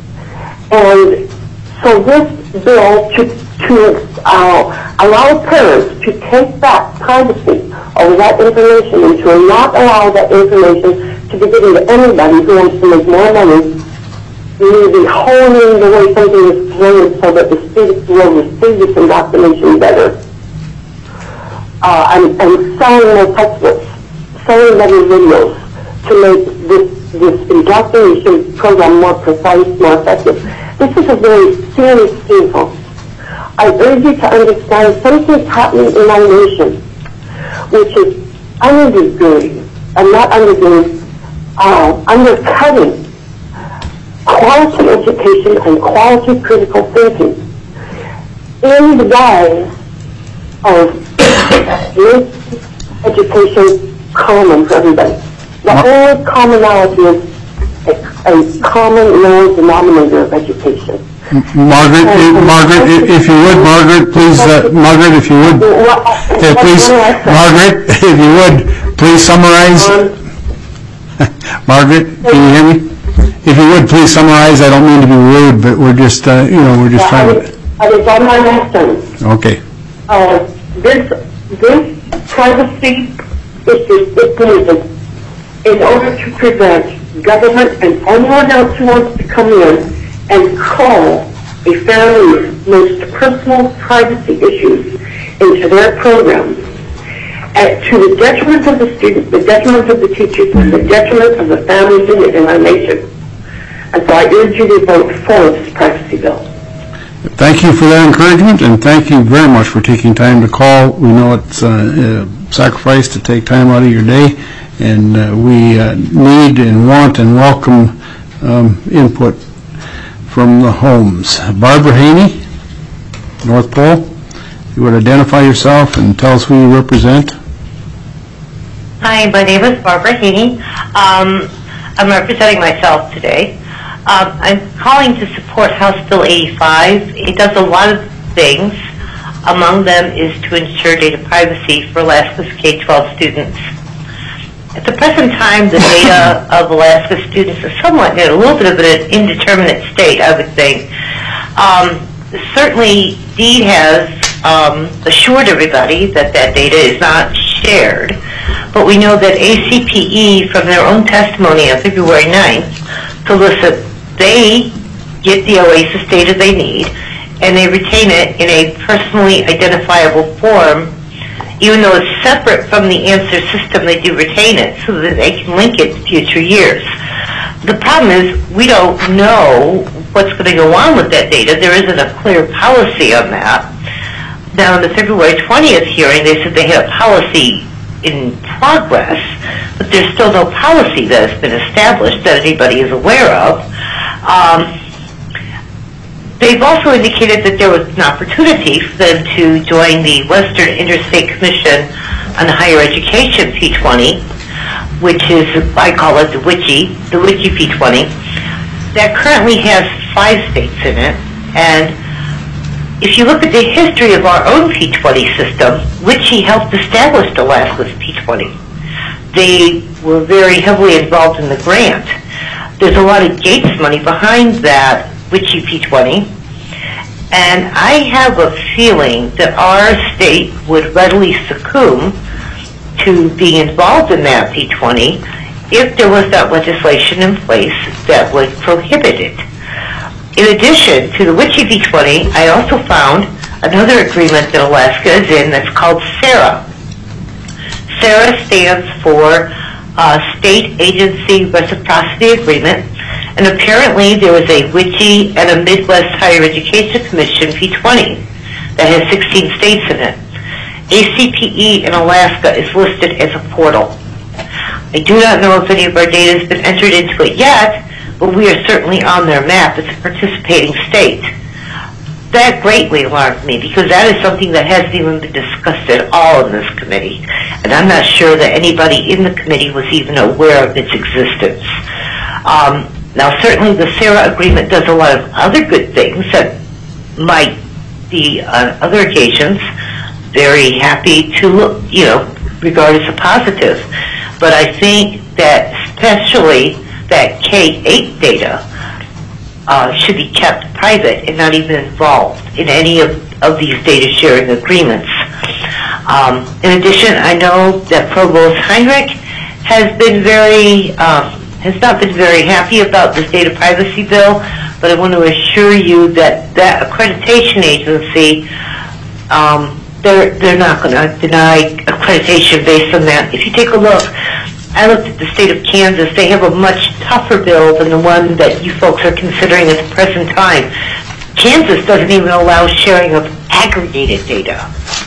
And so this bill to, to uh, allow parents to take back privacy over that information and to not allow that information to be given to anybody who wants to make more money, you need to be honing the way something is presented so that the students will receive this indoctrination better. Uh, and, and selling more textbooks, selling better videos to make this, this indoctrination program more precise, more effective. This is a very serious scheme, folks. I urge you to understand something's happening in our nation, which is undergirding, and not undergirding, uh, undercutting quality education and quality critical thinking in the guise of education common for everybody. The only commonality is a, a common low denominator of education. Margaret, if, Margaret, if, if you would, Margaret, please, uh, Margaret, if you would, uh, please, Margaret, if you would, please summarize. Margaret, can you hear me? If you would, please summarize. I don't mean to be rude, but we're just, uh, you know, we're just trying to. I was on my last sentence. Okay. Uh, this, this privacy issue is needed in order to prevent government and anyone else who wants to come in and call a family's most personal privacy issues into their programs at, to the detriment of the students, the detriment of the teachers, and the detriment of the families in, in our nation. And so I urge you to vote for this privacy bill. Thank you for that encouragement, and thank you very much for taking time to call. We know it's uh, a sacrifice to take time out of your day, and uh, we uh, need and want and welcome um, input from the homes. Barbara Haney, North Pole, you would identify yourself and tell us who you represent. Hi, my name is Barbara Haney. Um, I'm representing myself today. Um, I'm calling to support House Bill eighty-five. It does a lot of things. Among them is to ensure data privacy for Alaska's K twelve students. At the present time, the data of Alaska students is somewhat in a little bit of an indeterminate state, I would think. Um, certainly, DEED has um, assured everybody that that data is not shared, but we know that A C P E, from their own testimony on February ninth, solicit they get the OASIS data they need, and they retain it in a personally identifiable form. Even though it's separate from the answer system, they do retain it so that they can link it to future years. The problem is we don't know what's going to go on with that data. There isn't a clear policy on that. Now, in the February twentieth hearing, they said they had a policy in progress, but there's still no policy that has been established that anybody is aware of. Um, they've also indicated that there was an opportunity for them to join the Western Interstate Commission on Higher Education P twenty, which is, I call it the WICHE, the WICHE P twenty, that currently has five states in it. And if you look at the history of our own P twenty system, WICHE helped establish Alaska's P twenty. They were very heavily involved in the grant. There's a lot of Gates money behind that WICHE P twenty, and I have a feeling that our state would readily succumb to being involved in that P twenty if there was that legislation in place that would prohibit it. In addition to the WICHE P twenty, I also found another agreement that Alaska is in that's called SARA. SARA stands for uh, State Agency Reciprocity Agreement, and apparently there was a WICHE and a Midwest Higher Education Commission P twenty that has sixteen states in it. A C P E in Alaska is listed as a portal. I do not know if any of our data has been entered into it yet, but we are certainly on their map as a participating state. That greatly alarmed me because that is something that hasn't even been discussed at all in this committee. And I'm not sure that anybody in the committee was even aware of its existence. Um, now, certainly the SARA agreement does a lot of other good things that might be, on other occasions, very happy to look, you know, regard as a positive. But I think that especially that K eight data uh, should be kept private and not even involved in any of, of these data sharing agreements. Um, in addition, I know that Provost Heinrich has been very, um, has not been very happy about this data privacy bill, but I want to assure you that that accreditation agency, um, they're, they're not going to deny accreditation based on that. If you take a look, I looked at the state of Kansas. They have a much tougher bill than the one that you folks are considering at the present time. Kansas doesn't even allow sharing of aggregated data.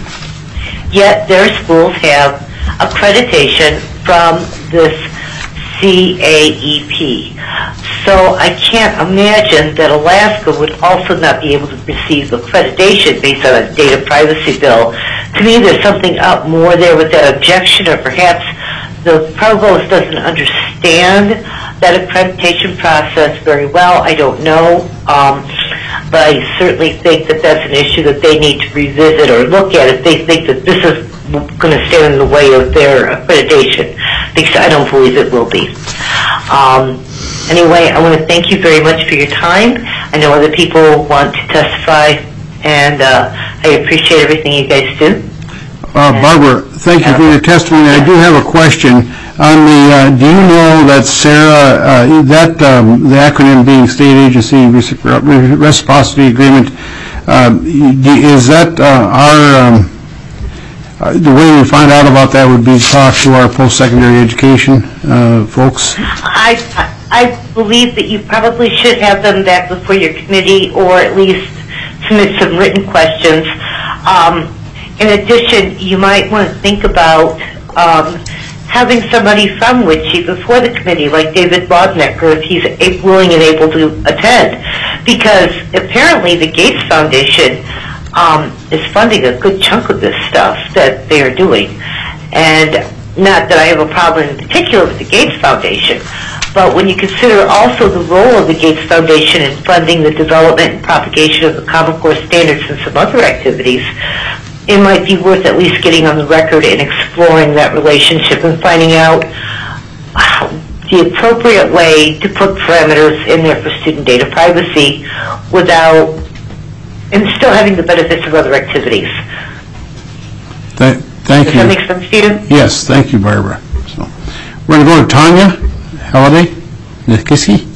Yet their schools have accreditation from this C A E P. So I can't imagine that Alaska would also not be able to receive accreditation based on a data privacy bill. To me, there's something up more there with that objection, or perhaps the provost doesn't understand that accreditation process very well. I don't know. Um, but I certainly think that that's an issue that they need to revisit or look at if they think that this is going to stand in the way of their accreditation, because I don't believe it will be. Um, anyway, I want to thank you very much for your time. I know other people want to testify, and uh, I appreciate everything you guys do. Uh, Barbara, thank you for your testimony. I do have a question. On the, uh, do you know that SARA, uh, that um, the acronym being State Agency Reciprocity Agreement, uh, is that uh, our, um, uh, the way we find out about that would be to talk to our post-secondary education uh, folks? I, I believe that you probably should have them back before your committee, or at least submit some written questions. Um, in addition, you might want to think about um, having somebody from WICHE before the committee, like David Bodnecker, if he's a- willing and able to attend, because apparently the Gates Foundation um, is funding a good chunk of this stuff that they are doing. And not that I have a problem in particular with the Gates Foundation, but when you consider also the role of the Gates Foundation in funding the development and propagation of the Common Core standards and some other activities, it might be worth at least getting on the record and exploring that relationship and finding out the appropriate way to put parameters in there for student data privacy without, and still having the benefits of other activities. Th- Thank Does you. that make sense, Stephen? Yes, thank you, Barbara. So, we're going to go to Tanya Halliday Nikiski.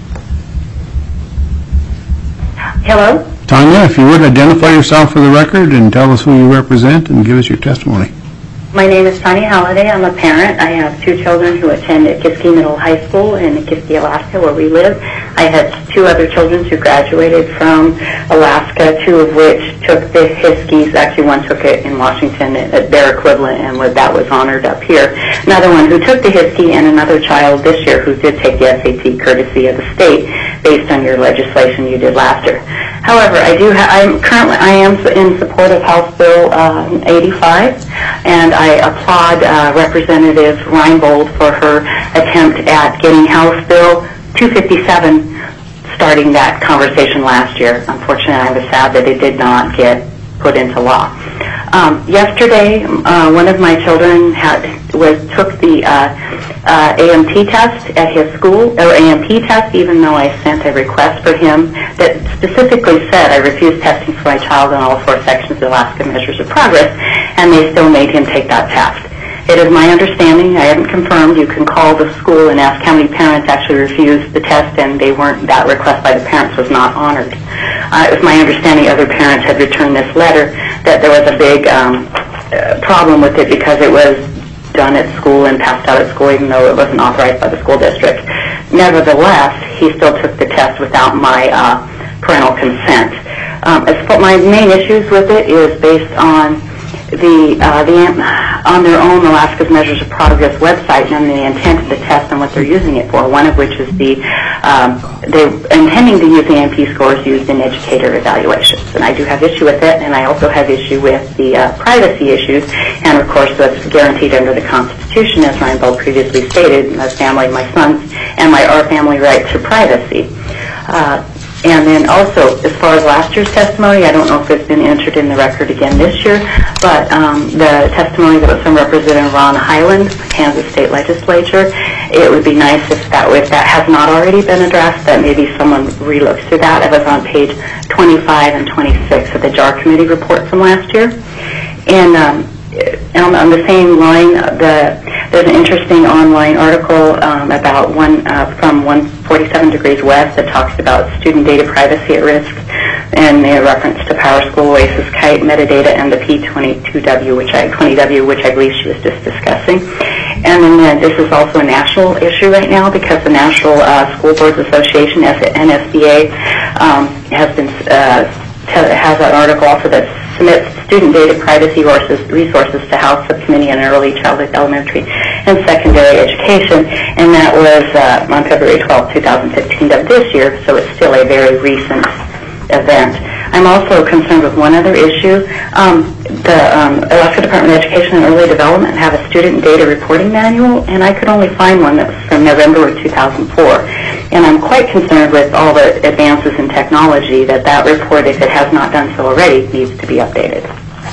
Hello? Tanya, if you would, identify yourself for the record and tell us who you represent and give us your testimony. My name is Tanya Halliday. I'm a parent. I have two children who attend Nikiski Middle High School in Nikiski, Alaska, where we live. I had two other children who graduated from Alaska, two of which took the HISKIs. Actually, one took it in Washington at their equivalent, and that was honored up here. Another one who took the HISKI, and another child this year who did take the S A T courtesy of the state based on your legislation you did last year. However, I do. Ha- I'm currently I am in support of House Bill um, eighty-five, and I applaud uh, Representative Reinbold for her attempt at getting House Bill two fifty-seven starting that conversation last year. Unfortunately, I was sad that it did not get put into law. Um, yesterday, uh, one of my children had was took the uh, uh, A M T test at his school, or A M P test, even though I sent a request for him that specifically said I refuse testing for my child in all four sections of Alaska Measures of Progress, and they still made him take that test. It is my understanding, I haven't confirmed, you can call the school and ask how many parents actually refused the test, and they weren't, that request by the parents was not honored. Uh, it was my understanding other parents had returned this letter, that there was a big um, uh, problem with it because it was done at school and passed out at school, even though it wasn't authorized by the school district. Nevertheless, he still took the test without my uh, parental consent. Um, as for my main issues with it is based on the, uh, the on their own Alaska's Measures of Progress website and the intent of the test and what they're using it for, one of which is the, um, they're intending to use the A M P scores used in educator evaluations. And I do have issue with it, and I also have issue with the uh, privacy issues, and of course that's guaranteed under the Constitution, as Reinbold previously stated, my family, my sons, and my our family right to privacy. Uh, And then also, as far as last year's testimony, I don't know if it's been entered in the record again this year, but um, the testimony that was from Representative Ron Hyland, Kansas State Legislature, it would be nice if that if that has not already been addressed, that maybe someone relooks through that. It was on page twenty-five and twenty-six of the J A R Committee report from last year. And um, on, on the same line, the, there's an interesting online article um, about one uh, from one forty-seven Degrees West that talks about student data privacy at risk, and they reference to PowerSchool, Oasis Kite, metadata, and the P twenty-two W, which I twenty W, which I believe she was just discussing. And then uh, this is also a national issue right now because the National uh, School Boards Association, N S B A, um, has been uh, has an article also that submits student data privacy resources to House Subcommittee on Early Childhood, Elementary, and Secondary Education, and that was uh, on February twelfth, twenty fifteen of this year, so it's still a very recent event. I'm also concerned with one other issue. Um, the um, Alaska Department of Education and Early Development have a student data reporting manual, and I could only find one that was from November of two thousand four. And I'm quite concerned with all the advances in technology that that report, if it has not done so already, needs to be updated.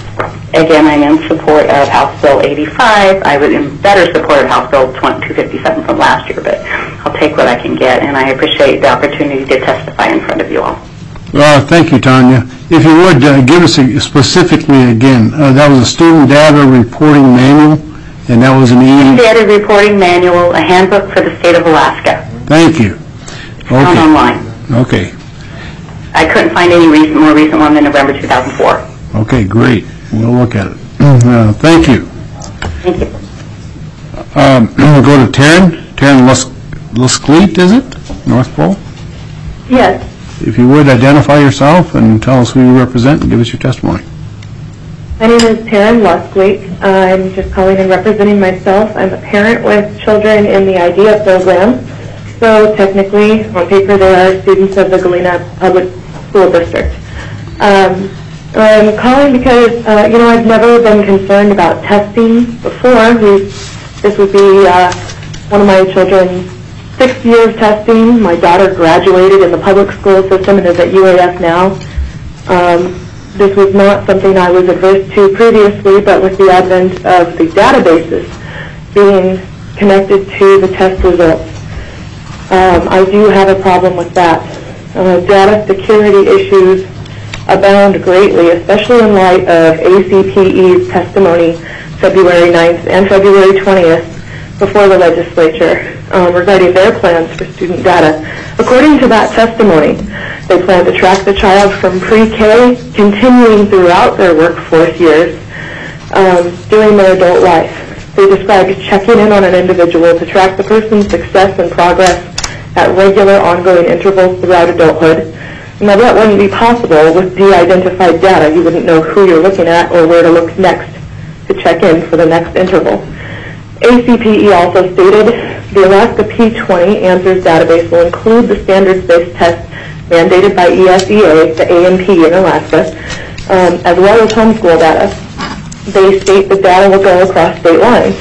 Again, I'm in support of House Bill eighty-five. I was in better support of House Bill two fifty-seven from last year, but I'll take what I can get, and I appreciate the opportunity to testify in front of you all. Well, thank you, Tanya. If you would, uh, give us a, specifically again, uh, that was a student data reporting manual, and that was an E... Data reporting manual, a handbook for the state of Alaska. Thank you. Okay. On online. Okay. I couldn't find any recent, more recent one than November two thousand four. Okay, great. We'll look at it. Uh, thank you. Thank you. Um, we'll go to Taryn. Taryn Luskleet, is it? North Pole? Yes. if you would, identify yourself and tell us who you represent and give us your testimony. My name is Taryn Luskwake. I'm just calling and representing myself. I'm a parent with children in the IDEA program. So technically, on paper, they are students of the Galena Public School District. Um, I'm calling because, uh, you know, I've never been concerned about testing before. We, this would be uh, one of my children's sixth year of testing. My daughter graduated in the public school system and is at U A F now. Um, this was not something I was averse to previously, but with the advent of the databases being connected to the test results, um, I do have a problem with that. Uh, data security issues abound greatly, especially in light of A C P E's testimony February ninth and February twentieth before the legislature um, regarding their plans for student data. According to that testimony, they plan to track the child from pre-K, continuing throughout their workforce years, um, during their adult life. They described checking in on an individual to track the person's success and progress at regular ongoing intervals throughout adulthood. Now that wouldn't be possible with de-identified data. You wouldn't know who you're looking at or where to look next to check in for the next interval. A C P E also stated the Alaska P twenty Answers database will include the standards-based test mandated by E S E A, the A M P in Alaska, um, as well as homeschool data. They state the data will go across state lines.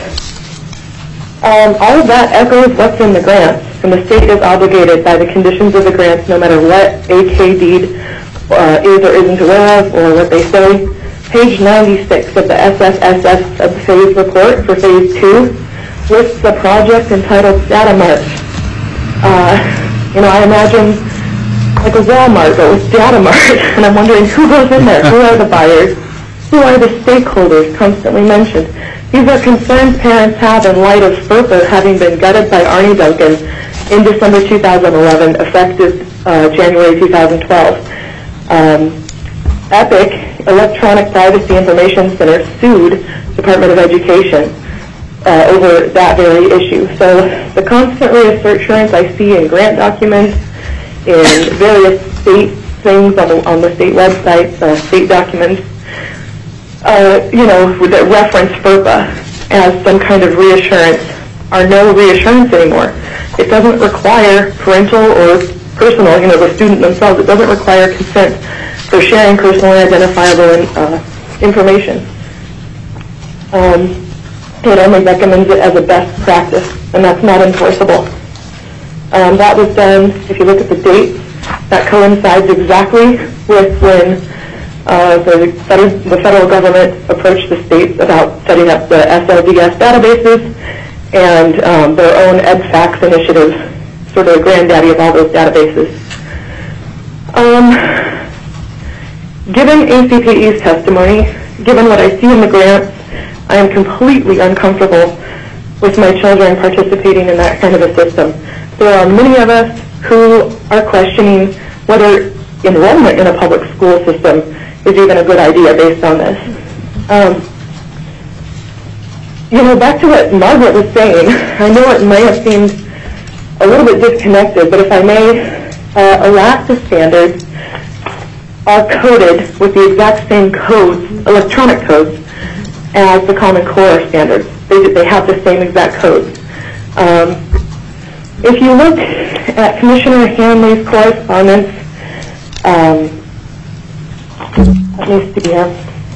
Um, all of that echoes what's in the grants, and the state is obligated by the conditions of the grants no matter what A K deed uh, is or isn't aware of or what they say. Page ninety-six of the S S S S of the phase report for phase two lists a project entitled Data Mart. Uh, you know, I imagine like a Walmart, but with Data Mart, and I'm wondering who goes in there, who are the buyers, who are the stakeholders constantly mentioned. These are concerns parents have in light of FERPA having been gutted by Arne Duncan in December two thousand eleven, effective uh, January two thousand twelve. Um, EPIC, Electronic Privacy Information Center, sued Department of Education uh, over that very issue. So the constant reassurance I see in grant documents, in various state things on the, on the state websites, uh, state documents, uh, you know, that reference FERPA as some kind of reassurance are no reassurance anymore. It doesn't require parental or personal, you know, the student themselves, it doesn't require consent for sharing personally identifiable uh, information. Um, it only recommends it as a best practice, and that's not enforceable. Um, that was done, if you look at the date, that coincides exactly with when uh, the, federal, the federal government approached the states about setting up the S L D S databases and um, their own EdFax initiative, sort of the granddaddy of all those databases. Um, given A C P E's testimony, given what I see in the grants, I am completely uncomfortable with my children participating in that kind of a system. There are many of us who are questioning whether enrollment in a public school system is even a good idea based on this. Um, you know, back to what Margaret was saying, I know it may have seemed a little bit disconnected, but if I may, uh, Alaska standards are coded with the exact same codes, electronic codes, as the Common Core standards. They, they have the same exact codes. Um, if you look at Commissioner Hanley's correspondence, um, let me see here.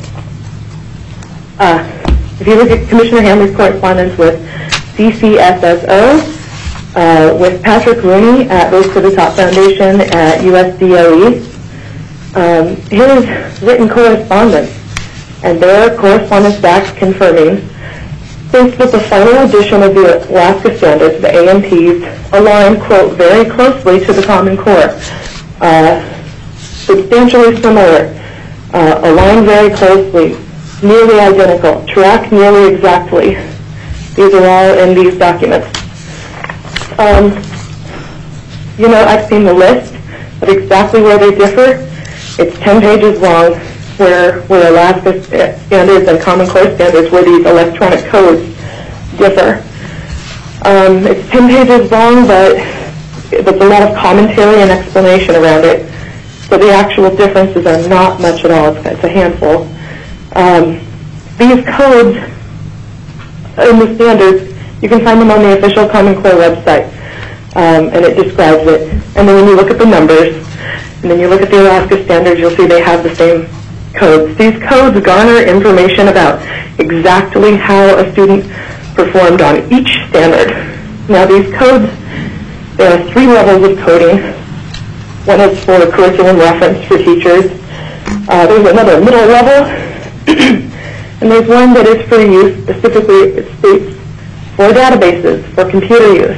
Uh, if you look at Commissioner Hanley's correspondence with C C S S O, uh, with Patrick Rooney at Race to the Top Foundation at U S D O E, um, his written correspondence and their correspondence back confirming states that the final edition of the Alaska Standards, the A M Ps, align, quote, very closely to the Common Core, uh, substantially similar, uh, align very closely, nearly identical, track nearly exactly. These are all in these documents. Um, you know, I've seen the list of exactly where they differ. It's ten pages long, where, where Alaska standards and Common Core standards, where these electronic codes differ. Um, it's ten pages long, but there's a lot of commentary and explanation around it. So the actual differences are not much at all. It's, it's a handful. Um, these codes in the standards, you can find them on the official Common Core website, um, and it describes it. And then when you look at the numbers, and then you look at the Alaska standards, you'll see they have the same codes. These codes garner information about exactly how a student performed on each standard. Now these codes, there are three levels of coding. One is for curriculum reference for teachers. Uh, there's another middle level, and there's one that is for use, specifically it states for databases, for computer use.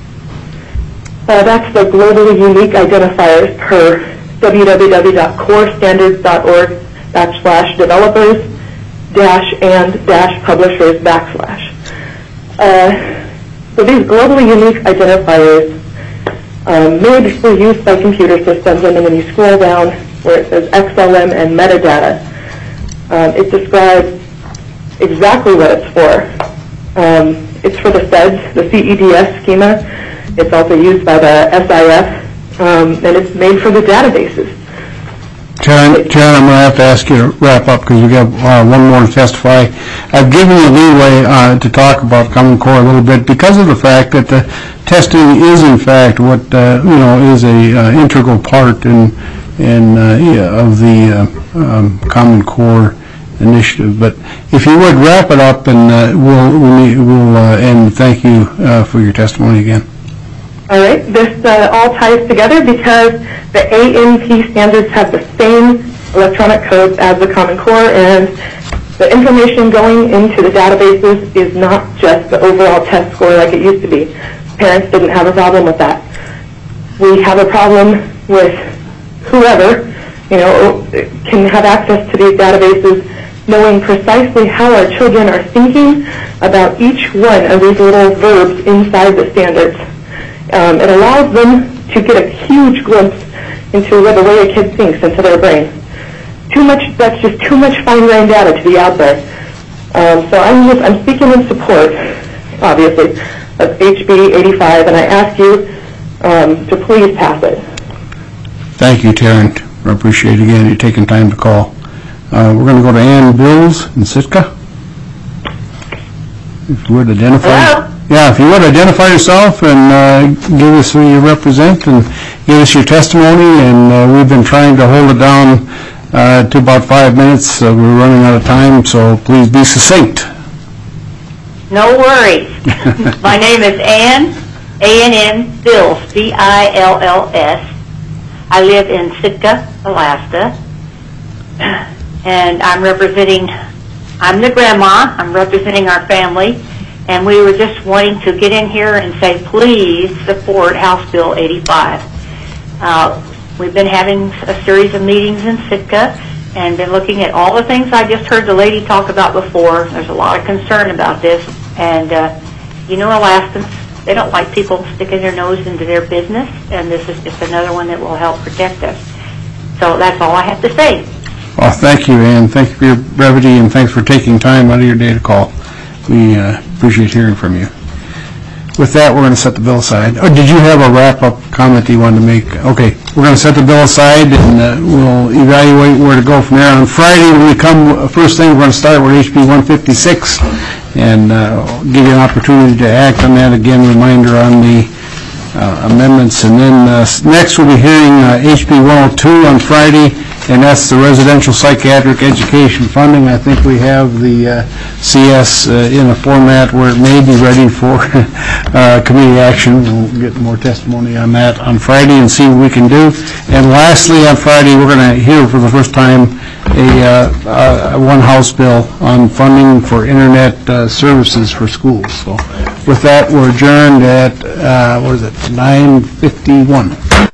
Uh, that's the globally unique identifiers per w w w dot core standards dot org backslash developers dash and dash publishers backslash. Uh, so these globally unique identifiers um, made for use by computer systems, and then when you scroll down where it says X L M and metadata, um, it describes exactly what it's for. Um, it's for the SEDS, the C E D S schema. It's also used by the S I F, um, and it's made for the databases. Sharon, Sharon, I'm going to have to ask you to wrap up because you got uh, one more to testify. I've given you leeway uh, to talk about Common Core a little bit because of the fact that the testing is, in fact, what uh, you know is a uh, integral part in in uh, yeah, of the uh, um, Common Core initiative. But if you would wrap it up, and uh, we'll we'll, we'll uh, and thank you uh, for your testimony again. All right, this uh, all ties together because the A N P standards have the same electronic codes as the Common Core, and the information going into the databases is not just the overall test score like it used to be. Parents didn't have a problem with that. We have a problem with whoever, you know, can have access to these databases knowing precisely how our children are thinking about each one of these little verbs inside the standards. Um, it allows them to get a huge glimpse into the way a kid thinks into their brain. Too much, that's just too much fine-grained data to be out there. Um, so I'm just, I'm speaking in support, obviously, of H B eighty-five, and I ask you um, to please pass it. Thank you, Tarrant. I appreciate it again you taking time to call. Uh, we're going to go to Ann Bills in Sitka. If you would identify. Hello? Yeah, if you would identify yourself and uh, give us who you represent and give us your testimony. And uh, we've been trying to hold it down uh, to about five minutes. So we're running out of time, so please be succinct. No worries. My name is Ann, A N N Bills, B I L L S. I live in Sitka, Alaska, and I'm representing, I'm the grandma, I'm representing our family, and we were just wanting to get in here and say, please support House Bill eighty-five. Uh, we've been having a series of meetings in Sitka and been looking at all the things I just heard the lady talk about before. There's a lot of concern about this, and uh, you know, Alaskans, they don't like people sticking their nose into their business, and this is just another one that will help protect us. So that's all I have to say. Well, thank you, Ann. Thank you for your brevity, and thanks for taking time out of your day to call. We uh, appreciate hearing from you. With that, we're going to set the bill aside. Oh, did you have a wrap-up comment that you wanted to make? Okay, we're going to set the bill aside, and uh, we'll evaluate where to go from there. On Friday, when we come, first thing, we're going to start with H B one fifty-six, and uh, give you an opportunity to act on that. Again, reminder on the uh, amendments. And then uh, next, we'll be hearing uh, H B one oh two on Friday, and that's the residential psychiatric education funding. I think we have the uh, C S uh, in a format where it may be ready for uh, committee action. We'll get more testimony on that on Friday and see what we can do. And lastly, on Friday, we're going to hear for the first time a uh, uh, one House bill on funding for internet uh, services for schools. So with that, we're adjourned at, uh, what is it, nine fifty-one.